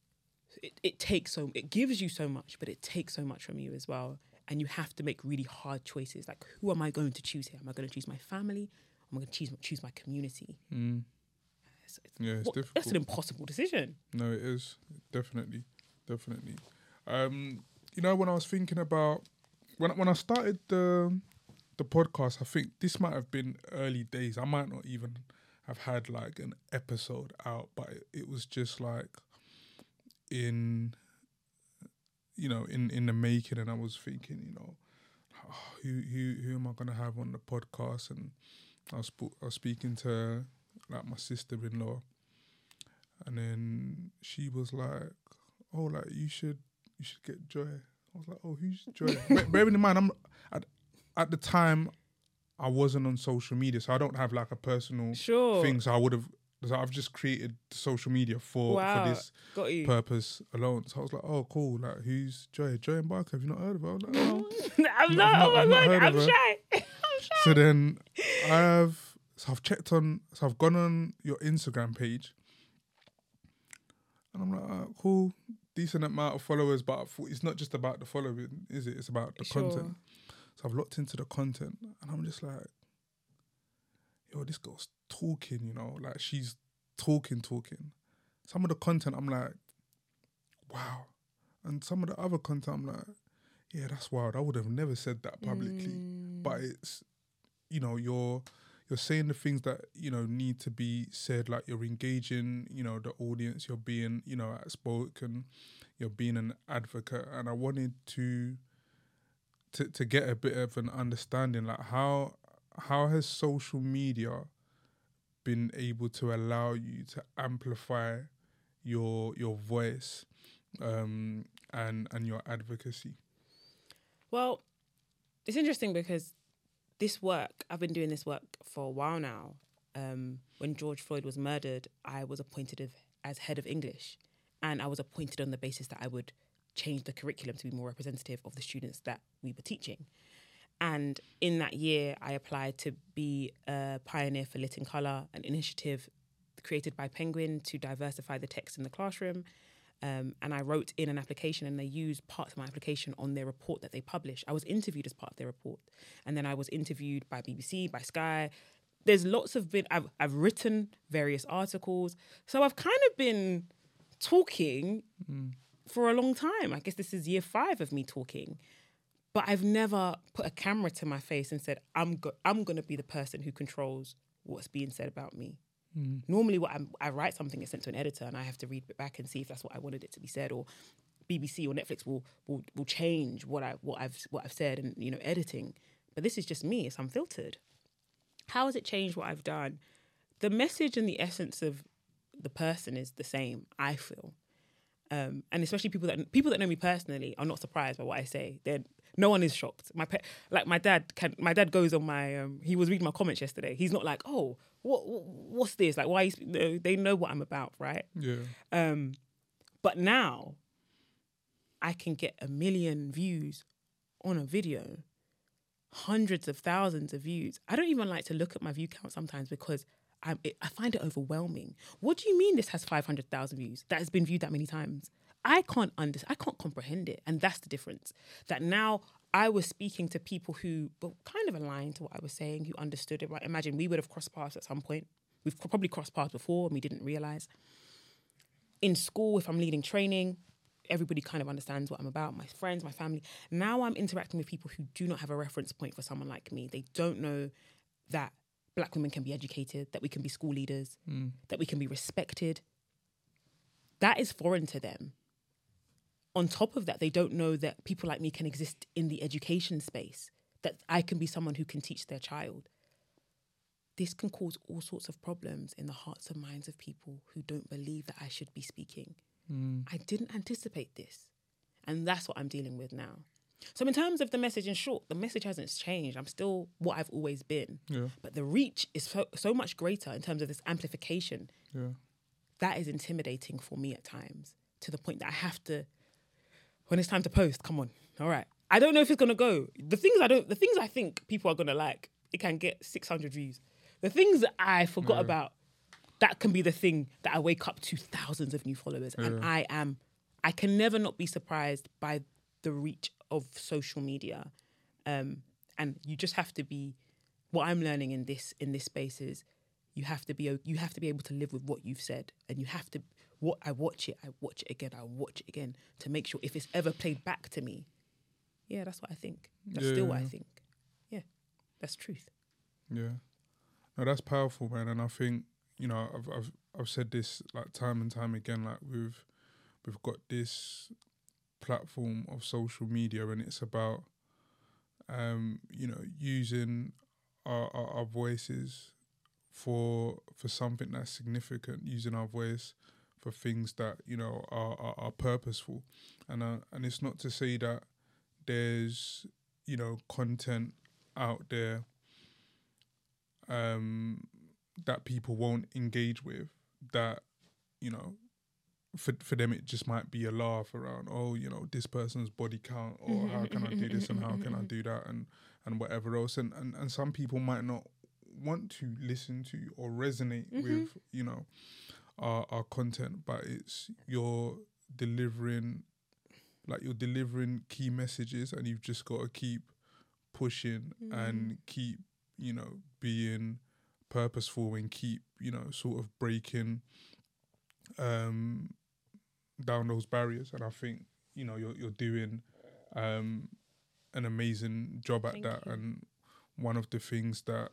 it gives you so much, but it takes so much from you as well. And you have to make really hard choices. Like, who am I going to choose here? Am I going to choose my family? Am I going to choose my community? It's difficult. That's an impossible decision. No, it is. Definitely. When I was thinking about, when I started the podcast, I think this might have been early days. I might not even have had like an episode out, but it was just like in the making, and I was thinking, who am I gonna have on the podcast? And I was speaking to like my sister-in-law, and then she was like, "Oh, like you should get Joy." I was like, "Oh, who's Joy?" Bearing in mind, at the time I wasn't on social media, so I don't have like a personal thing. So I've just created social media for this purpose alone. So I was like, oh, cool. Like, who's Joy? Joy and Barker. Have you not heard of her? I was like, oh, I'm shy. So then I've gone on your Instagram page, and I'm like, oh, cool, decent amount of followers, but I thought it's not just about the following, is it? It's about the content. So I've looked into the content, and I'm just like, yo, this girl's talking, like she's talking. Some of the content, I'm like, wow. And some of the other content, I'm like, yeah, that's wild. I would have never said that publicly. But it's, you're saying the things that, need to be said, like you're engaging, the audience, you're being, outspoken, you're being an advocate. And I wanted to get a bit of an understanding, like how has social media been able to allow you to amplify your voice and your advocacy? Well, it's interesting because I've been doing this work for a while now. When George Floyd was murdered, I was appointed as head of English, and I was appointed on the basis that I would change the curriculum to be more representative of the students that we were teaching. And in that year, I applied to be a pioneer for Lit in Colour, an initiative created by Penguin to diversify the text in the classroom. And I wrote in an application, and they used parts of my application on their report that they published. I was interviewed as part of their report. And then I was interviewed by BBC, by Sky. There's I've written various articles. So I've kind of been talking for a long time. I guess this is year 5 of me talking. But I've never put a camera to my face and said, I'm going to be the person who controls what's being said about me. Normally, I write something, it's sent to an editor, and I have to read it back and see if that's what I wanted it to be said, or BBC or Netflix will change what I've said and, you know, editing. But this is just me. It's unfiltered. How has it changed what I've done? The message and the essence of the person is the same, I feel. And especially people that know me personally are not surprised by what I say. No one is shocked. My dad goes on my. He was reading my comments yesterday. He's not like, oh, what's this? Like, why? They know what I'm about, right? Yeah. But now, I can get 1 million views on a video, hundreds of thousands of views. I don't even like to look at my view count sometimes because I find it overwhelming. What do you mean this has 500,000 views? That has been viewed that many times. I can't comprehend it. And that's the difference. That now I was speaking to people who were kind of aligned to what I was saying, who understood it. Right? Imagine we would have crossed paths at some point. We've probably crossed paths before and we didn't realise. In school, if I'm leading training, everybody kind of understands what I'm about. My friends, my family. Now I'm interacting with people who do not have a reference point for someone like me. They don't know that Black women can be educated, that we can be school leaders, that we can be respected. That is foreign to them. On top of that, they don't know that people like me can exist in the education space, that I can be someone who can teach their child. This can cause all sorts of problems in the hearts and minds of people who don't believe that I should be speaking. I didn't anticipate this. And that's what I'm dealing with now. So in terms of the message, in short, the message hasn't changed. I'm still what I've always been. Yeah. But the reach is so much greater in terms of this amplification. Yeah. That is intimidating for me at times, to the point that I have to, when it's time to post, come on, all right. I don't know if it's going to go. The things I think people are going to like, it can get 600 views. The things that I forgot about, that can be the thing that I wake up to thousands of new followers. And I can never not be surprised by the reach of social media. And you just have to be, what I'm learning in this space is you have to be able to live with what you've said. And you have to, I watch it again to make sure if it's ever played back to me, yeah, that's what I think. That's still what I think. Yeah, that's truth. Yeah. No, that's powerful, man. And I think, you know, I've said this like time and time again, like we've got this platform of social media and it's about, you know, using our voices for something that's significant, using our voice for things that, you know, are purposeful. And it's not to say that there's, you know, content out there that people won't engage with, that, you know, for them it just might be a laugh around, oh, you know, this person's body count, or how can I do this and how can I do that, and whatever else. And some people might not want to listen to or resonate with, you know, our content, but it's you're delivering key messages, and you've just got to keep pushing and keep, you know, being purposeful and keep, you know, sort of breaking down those barriers. And I think, you know, you're doing an amazing job at that. And one of the things that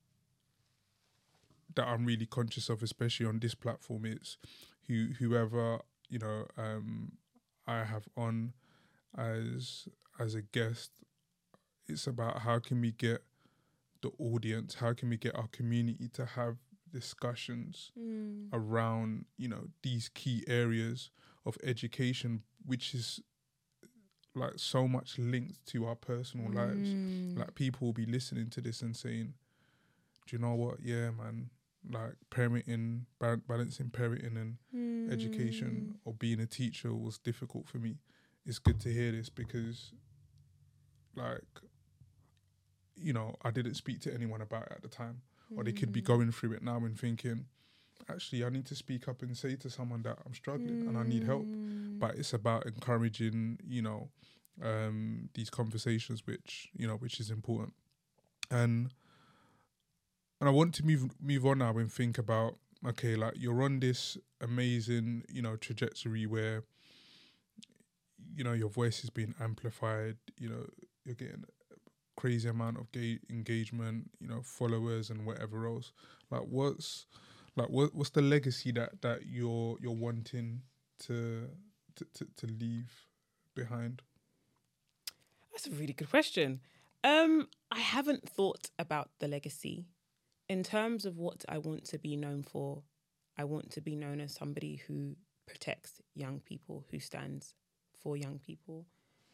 I'm really conscious of, especially on this platform, is whoever, you know, I have on as a guest, it's about how can we get the audience, how can we get our community to have discussions around, you know, these key areas of education, which is like so much linked to our personal lives. Like people will be listening to this and saying, do you know what? Yeah, man, like parenting, balancing parenting and education, or being a teacher was difficult for me. It's good to hear this because, like, you know, I didn't speak to anyone about it at the time. Or they could be going through it now and thinking, actually, I need to speak up and say to someone that I'm struggling and I need help. But it's about encouraging, you know, these conversations, which is important. And I want to move on now and think about, okay, like you're on this amazing, you know, trajectory where, you know, your voice is being amplified, you know, you're getting crazy amount of engagement, you know, followers and whatever else. What's the legacy that you're wanting to to leave behind? That's a really good question. I haven't thought about the legacy. In terms of what I want to be known for, I want to be known as somebody who protects young people, who stands for young people.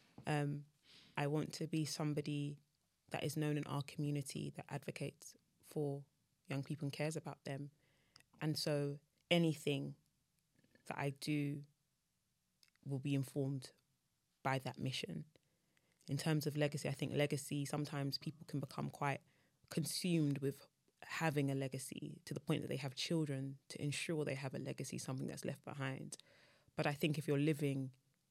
I want to be somebody that is known in our community that advocates for young people and cares about them. And so anything that I do will be informed by that mission. In terms of legacy, I think legacy, sometimes people can become quite consumed with having a legacy to the point that they have children to ensure they have a legacy, something that's left behind. But I think if you're living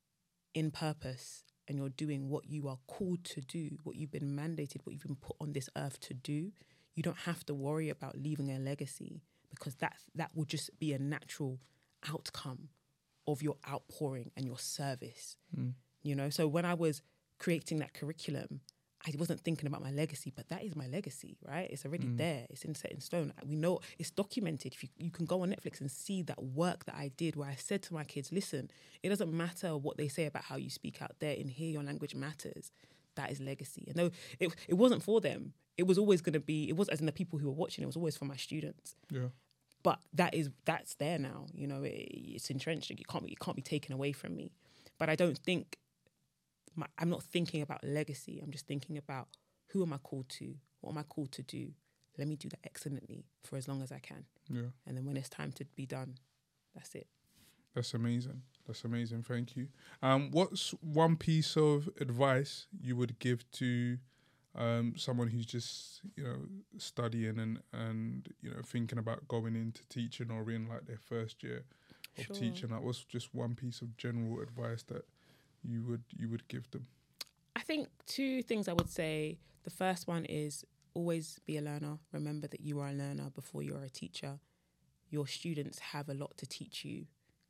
in purpose and you're doing what you are called to do, what you've been mandated, what you've been put on this earth to do, you don't have to worry about leaving a legacy, because that will just be a natural outcome of your outpouring and your service. You know, so when I was creating that curriculum, I wasn't thinking about my legacy, but that is my legacy, right? It's already there. It's set in stone. We know it's documented. If you can go on Netflix and see that work that I did, where I said to my kids, listen, it doesn't matter what they say about how you speak out there. In here, your language matters. That is legacy. And no, it wasn't for them. It was always going to be, it was as in the people who were watching, it was always for my students. Yeah. But that's there now. You know, it's entrenched. It can't be taken away from me. But I don't think, I'm not thinking about legacy. I'm just thinking about, who am I called to? What am I called to do? Let me do that excellently for as long as I can. Yeah. And then when it's time to be done, that's it. That's amazing. That's amazing. Thank you. What's one piece of advice you would give to someone who's just, you know, studying and you know, thinking about going into teaching or in like their first year of teaching? Like, what's just one piece of general advice that you would give them? I think two things I would say. The first one is always be a learner. Remember that you are a learner before you are a teacher. Your students have a lot to teach you.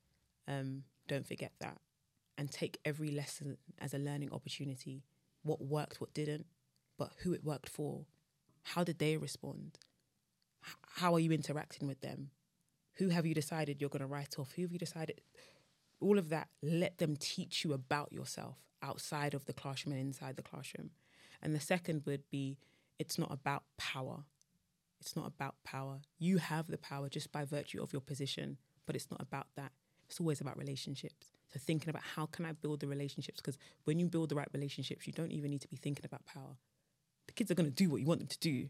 Don't forget that. And take every lesson as a learning opportunity. What worked, what didn't, but who it worked for. How did they respond? How are you interacting with them? Who have you decided you're going to write off? Who have you decided... All of that, let them teach you about yourself outside of the classroom and inside the classroom. And the second would be, it's not about power. It's not about power. You have the power just by virtue of your position, but it's not about that. It's always about relationships. So thinking about, how can I build the relationships? Because when you build the right relationships, you don't even need to be thinking about power. The kids are going to do what you want them to do.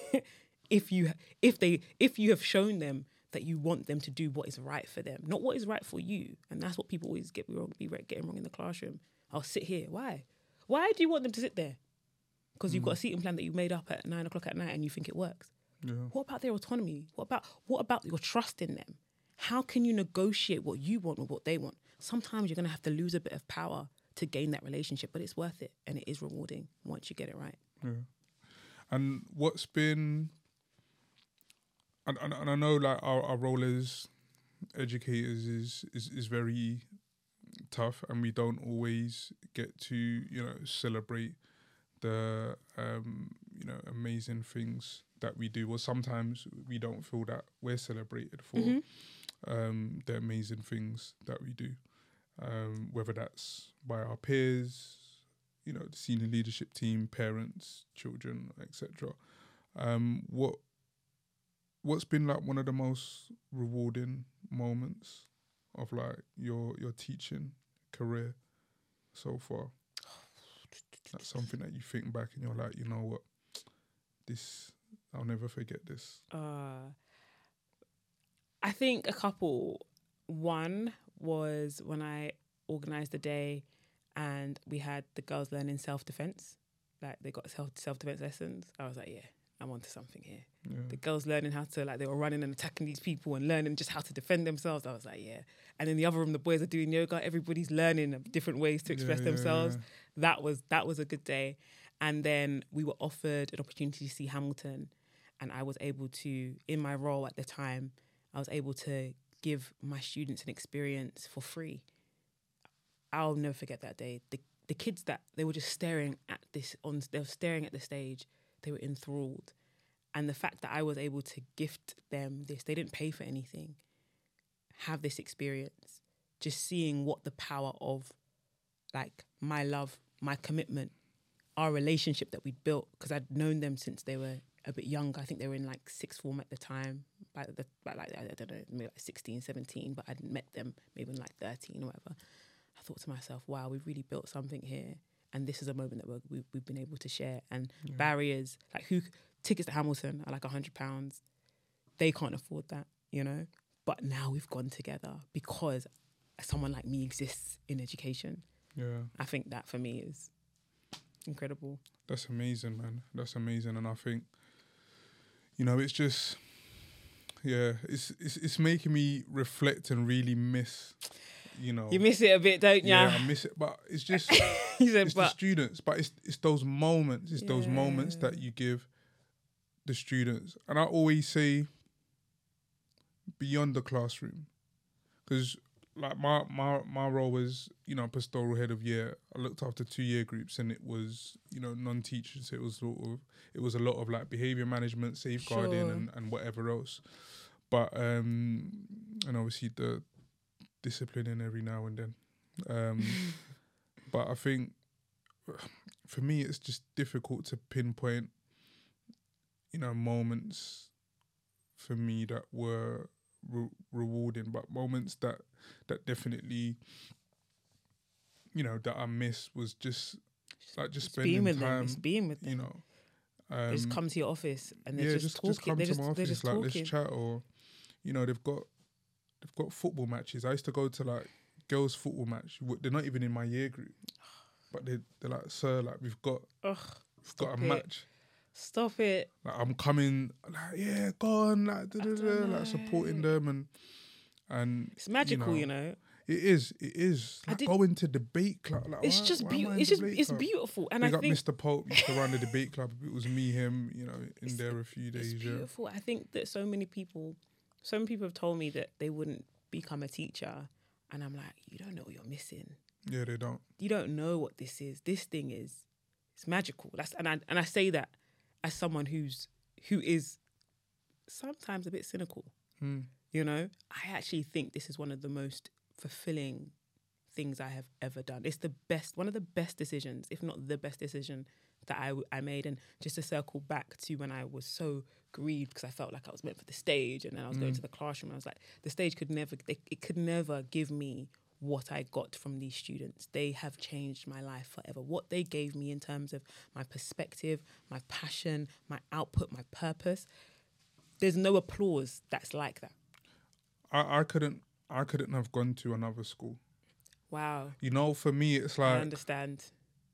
if you have shown them that you want them to do what is right for them, not what is right for you. And that's what people always getting wrong in the classroom. I'll sit here. Why? Why do you want them to sit there? Because you've got a seating plan that you made up at 9 o'clock at night and you think it works. Yeah. What about their autonomy? What about your trust in them? How can you negotiate what you want with what they want? Sometimes you're going to have to lose a bit of power to gain that relationship, but it's worth it and it is rewarding once you get it right. Yeah. And what's been... And I know like our role as educators is very tough, and we don't always get to, you know, celebrate the you know, amazing things that we do. Or sometimes we don't feel that we're celebrated for the amazing things that we do, whether that's by our peers, you know, the senior leadership team, parents, children, etc. What's been like one of the most rewarding moments of like your teaching career so far? That's something that you think back and you're like, you know what, I'll never forget this. I think a couple. One was when I organised a day and we had the girls learning self-defence. Like, they got self-defence lessons. I was like, yeah, I'm onto something here. Yeah. The girls learning how to, like, they were running and attacking these people and learning just how to defend themselves. I was like, yeah. And in the other room, the boys are doing yoga. Everybody's learning different ways to express themselves. Yeah. That was a good day. And then we were offered an opportunity to see Hamilton. And I was able to, in my role at the time, I was able to give my students an experience for free. I'll never forget that day. The kids they were just staring at they were staring at the stage. They were enthralled. And the fact that I was able to gift them this, they didn't pay for anything, have this experience, just seeing what the power of like my love, my commitment, our relationship that we'd built, because I'd known them since they were a bit younger. I think they were in like sixth form at the time, by like, I don't know, maybe like 16, 17, but I'd met them maybe in like 13 or whatever. I thought to myself, wow, we've really built something here. And this is a moment that we've been able to share. And barriers, like tickets to Hamilton are like £100. They can't afford that, you know? But now we've gone together because someone like me exists in education. Yeah. I think that for me is incredible. That's amazing, man. That's amazing. And I think, you know, it's just, yeah, it's making me reflect and really miss, you know. You miss it a bit, don't you? Yeah, I miss it. But it's just, it's the students. But it's those moments. It's those moments that you give the students. And I always say, beyond the classroom. Because like my role was, you know, pastoral head of year. I looked after 2-year groups, and it was, you know, non-teachers. It was a lot of like behavior management, safeguarding, and whatever else. But and obviously the disciplining every now and then. But I think for me, it's just difficult to pinpoint, you know, moments for me that were rewarding, but moments that definitely, you know, that I miss was just spending time. It's being with them. You know, they just come to your office and they're just talking. Just come to my office, like, let's chat, or, you know, they've got football matches. I used to go to like girls' football match. They're not even in my year group, but they're like, sir, like we've got a match. Stop it. Like, I'm coming, like, yeah, go on, like, like supporting them, and it's magical, you know. It is. Like, going to debate club. Like, it's just beautiful. It's beautiful. And I think Mr. Pope used to run the debate club. It was me, him, you know, in there a few days. It's beautiful. I think that so many people have told me that they wouldn't become a teacher, and I'm like, you don't know what you're missing. Yeah, they don't. You don't know what this is. This thing is, it's magical. And I say that as someone who is sometimes a bit cynical. You know, I actually think this is one of the most fulfilling things I have ever done. It's one of the best decisions, if not the best decision that I made. And just to circle back to when I was so grieved because I felt like I was meant for the stage, and then I was going to the classroom and I was like, the stage could never give me what I got from these students. They have changed my life forever. What they gave me in terms of my perspective, my passion, my output, my purpose, there's no applause that's like that. I couldn't have gone to another school. Wow. You know, for me, it's like, I understand.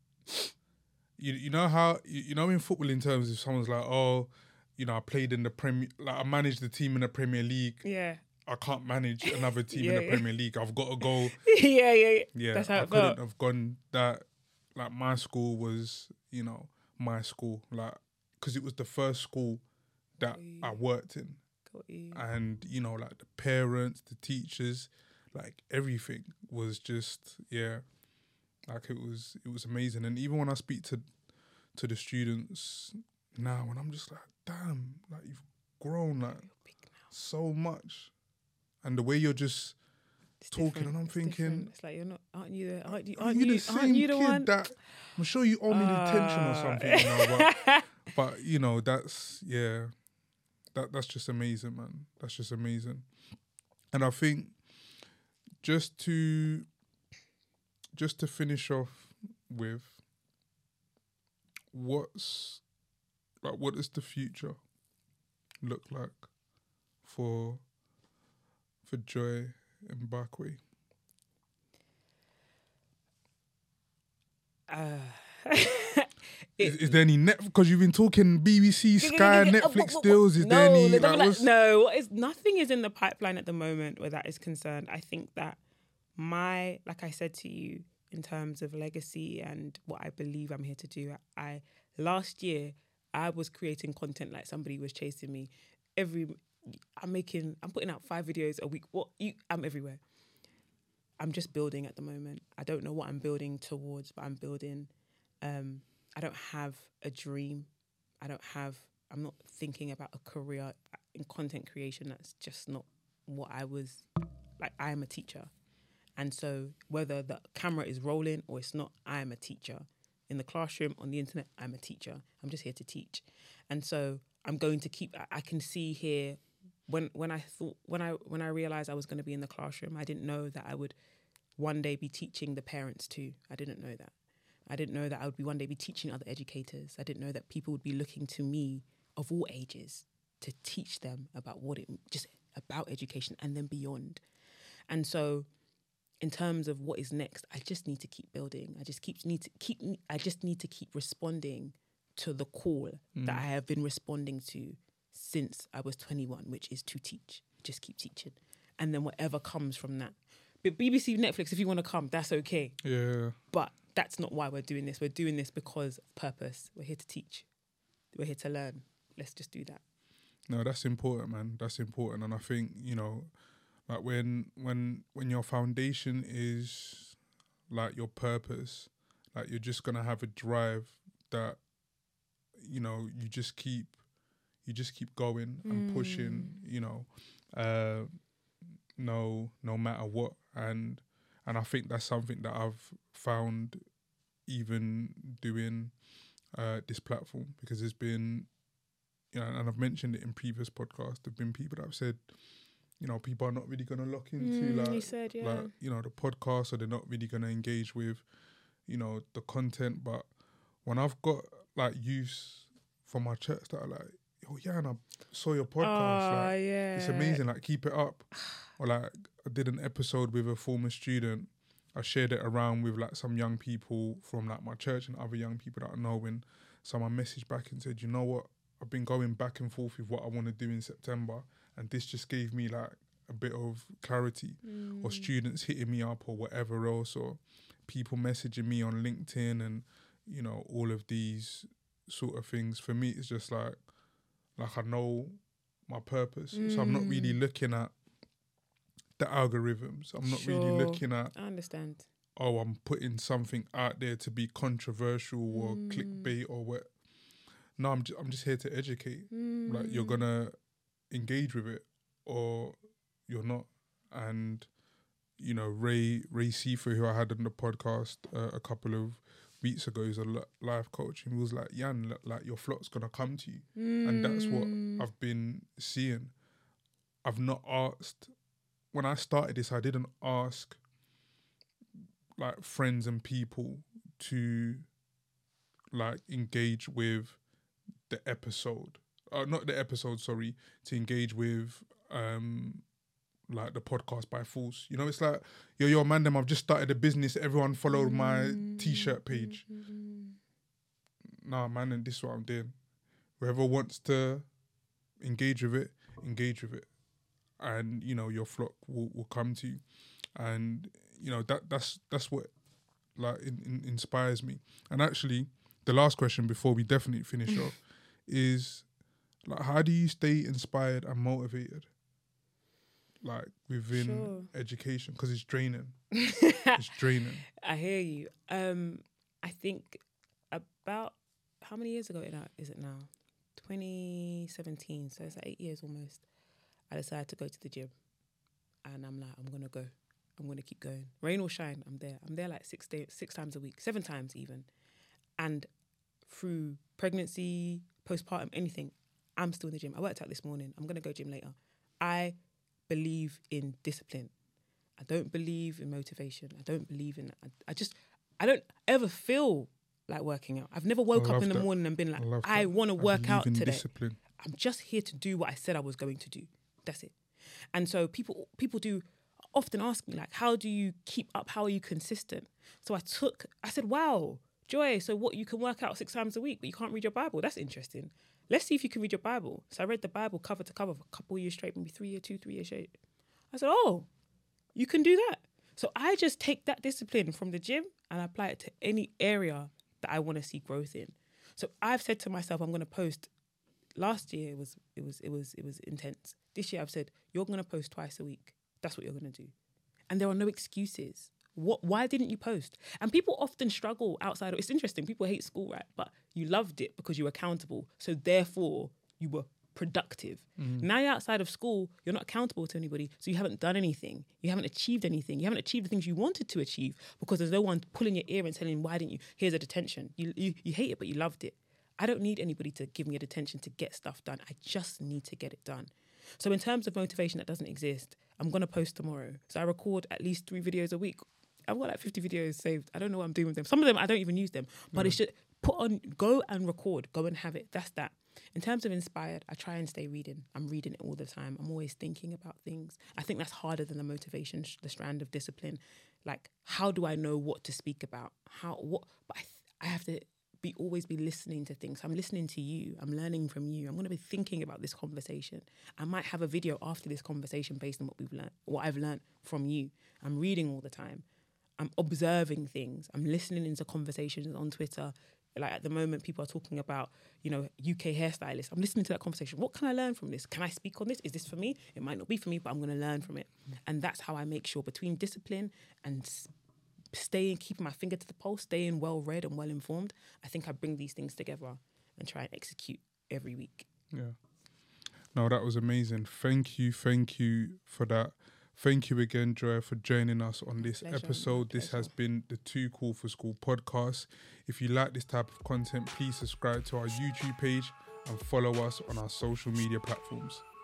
You know how, you know, in football, in terms of someone's like, oh, you know, I played in the Premier, like I managed the team in the Premier League. Yeah. I can't manage another team in the Premier League. I've got to go. Yeah. That's how I it couldn't felt. have gone that. Like, my school was, you know, my school. Like, because it was the first school that I worked in. And, you know, like the parents, the teachers, like everything was just, like it was amazing. And even when I speak to the students now, and I'm just like, damn, like you've grown like so much. And the way you're just talking, and I'm thinking, different. It's like, you're not, aren't you the kid one? that, I'm sure you owe me detention or something, you know, but you know, that's just amazing, man. That's just amazing. And I think just to finish off with, what does the future look like for Joy Mbakwe? Is there any because you've been talking BBC, Sky, Netflix deals? Is there any? Nothing is in the pipeline at the moment where that is concerned. I think that like I said to you, in terms of legacy and what I believe I'm here to do, last year I was creating content like somebody was chasing me. I'm putting out 5 videos a week. I'm everywhere. I'm just building at the moment. I don't know what I'm building towards, but I'm building. I don't have a dream. I'm not thinking about a career in content creation. That's just not what I was like. I am a teacher, And so whether the camera is rolling or it's not, I am a teacher. In the classroom, on the internet, I'm a teacher. I'm just here to teach. And so I'm going to keep, I can see here, when I realized I was going to be in the classroom, I didn't know that I would one day be teaching the parents too. I didn't know that. I didn't know that I would be one day be teaching other educators. I didn't know that people would be looking to me of all ages to teach them about about education and then beyond. And so in terms of what is next, I just need to keep building. I just need to keep responding to the call that I have been responding to since I was 21, which is to teach. Just keep teaching. And then whatever comes from that. But BBC, Netflix, if you want to come, that's okay. Yeah. But that's not why we're doing this. We're doing this because of purpose. We're here to teach. We're here to learn. Let's just do that. No, that's important, man. That's important. And I think, like when your foundation is like your purpose, like you're just gonna have a drive that, you just keep going and pushing, no matter what. And I think that's something that I've found even doing this platform, because there's been, and I've mentioned it in previous podcasts, there've been people that have said, people are not really going to look into the podcast, or they're not really going to engage with, the content. But when I've got like youths from my church that are like, oh yeah, and I saw your podcast, it's amazing, like keep it up. Or like I did an episode with a former student, I shared it around with like some young people from like my church and other young people that I know, and someone messaged back and said, you know what, I've been going back and forth with what I want to do in September, and this just gave me like a bit of clarity. Or students hitting me up or whatever else, or people messaging me on LinkedIn, and all of these sort of things. For me, it's just like I know my purpose, so I'm not really looking at the algorithms. I'm not really looking at, I understand, oh, I'm putting something out there to be controversial or clickbait or what. No, I'm just here to educate. Like, you're gonna engage with it or you're not. And Ray Seafood, who I had on the podcast a couple of weeks ago, is a life coach, and he was like, Jan, like your flock's gonna come to you. And that's what I've been seeing. I've not asked, when I started this, I didn't ask like friends and people to like engage with the episode, not the episode, sorry, to engage with like the podcast by force. It's like, yo, man, I've just started a business, everyone followed my t-shirt page. Nah, man, and this is what I'm doing. Whoever wants to engage with it, engage with it. And, your flock will come to you. And, that's what like inspires me. And actually, the last question before we definitely finish off is, like, how do you stay inspired and motivated, like within education? Because it's draining. It's draining. I hear you. I think about, how many years ago is it now? 2017. So it's like 8 years almost. I decided to go to the gym, and I'm like, I'm going to go. I'm going to keep going. Rain or shine, I'm there. I'm there like 6 times a week, 7 times even. And through pregnancy, postpartum, anything, I'm still in the gym. I worked out this morning. I'm going to go gym later. I believe in discipline. I don't believe in motivation. I don't believe in, I don't ever feel like working out. I've never woke up in the morning and been like, I want to work out today. Discipline. I'm just here to do what I said I was going to do. That's it. And so people do often ask me, like, how do you keep up? How are you consistent? So I said, wow, Joy, so what, you can work out 6 times a week, but you can't read your Bible? That's interesting. Let's see if you can read your Bible. So I read the Bible cover to cover for a couple of years straight, maybe 3 years straight. I said, oh, you can do that. So I just take that discipline from the gym and apply it to any area that I want to see growth in. So I've said to myself, I'm going to post. Last year it was intense. This year I've said, you're going to post twice a week. That's what you're going to do. And there are no excuses. Why didn't you post? And people often struggle outside of, it's interesting, people hate school, right? But you loved it because you were accountable. So therefore you were productive. Now you're outside of school, you're not accountable to anybody, so you haven't done anything. You haven't achieved anything. You haven't achieved the things you wanted to achieve because there's no one pulling your ear and telling, why didn't you? Here's a detention. You hate it, but you loved it. I don't need anybody to give me a detention to get stuff done. I just need to get it done. So in terms of motivation that doesn't exist, I'm going to post tomorrow. So I record at least 3 videos a week. I've got like 50 videos saved. I don't know what I'm doing with them. Some of them, I don't even use them. But it's just go and record. Go and have it. That's that. In terms of inspired, I try and stay reading. I'm reading it all the time. I'm always thinking about things. I think that's harder than the motivation, the strand of discipline. Like, how do I know what to speak about? But I have to always be listening to things. I'm listening to you. I'm learning from you. I'm going to be thinking about this conversation. I might have a video after this conversation based on what I've learned from you. I'm reading all the time. I'm observing things. I'm listening into conversations on Twitter. Like at the moment, people are talking about, UK hairstylists. I'm listening to that conversation. What can I learn from this? Can I speak on this? Is this for me? It might not be for me, but I'm going to learn from it. And that's how I make sure between discipline and keeping my finger to the pulse, staying well read and well informed, I think I bring these things together and try and execute every week. Yeah. No, that was amazing. Thank you for that. Thank you again, Joy, for joining us on this episode. This has been the Too Cool for School podcast. If you like this type of content, please subscribe to our YouTube page and follow us on our social media platforms.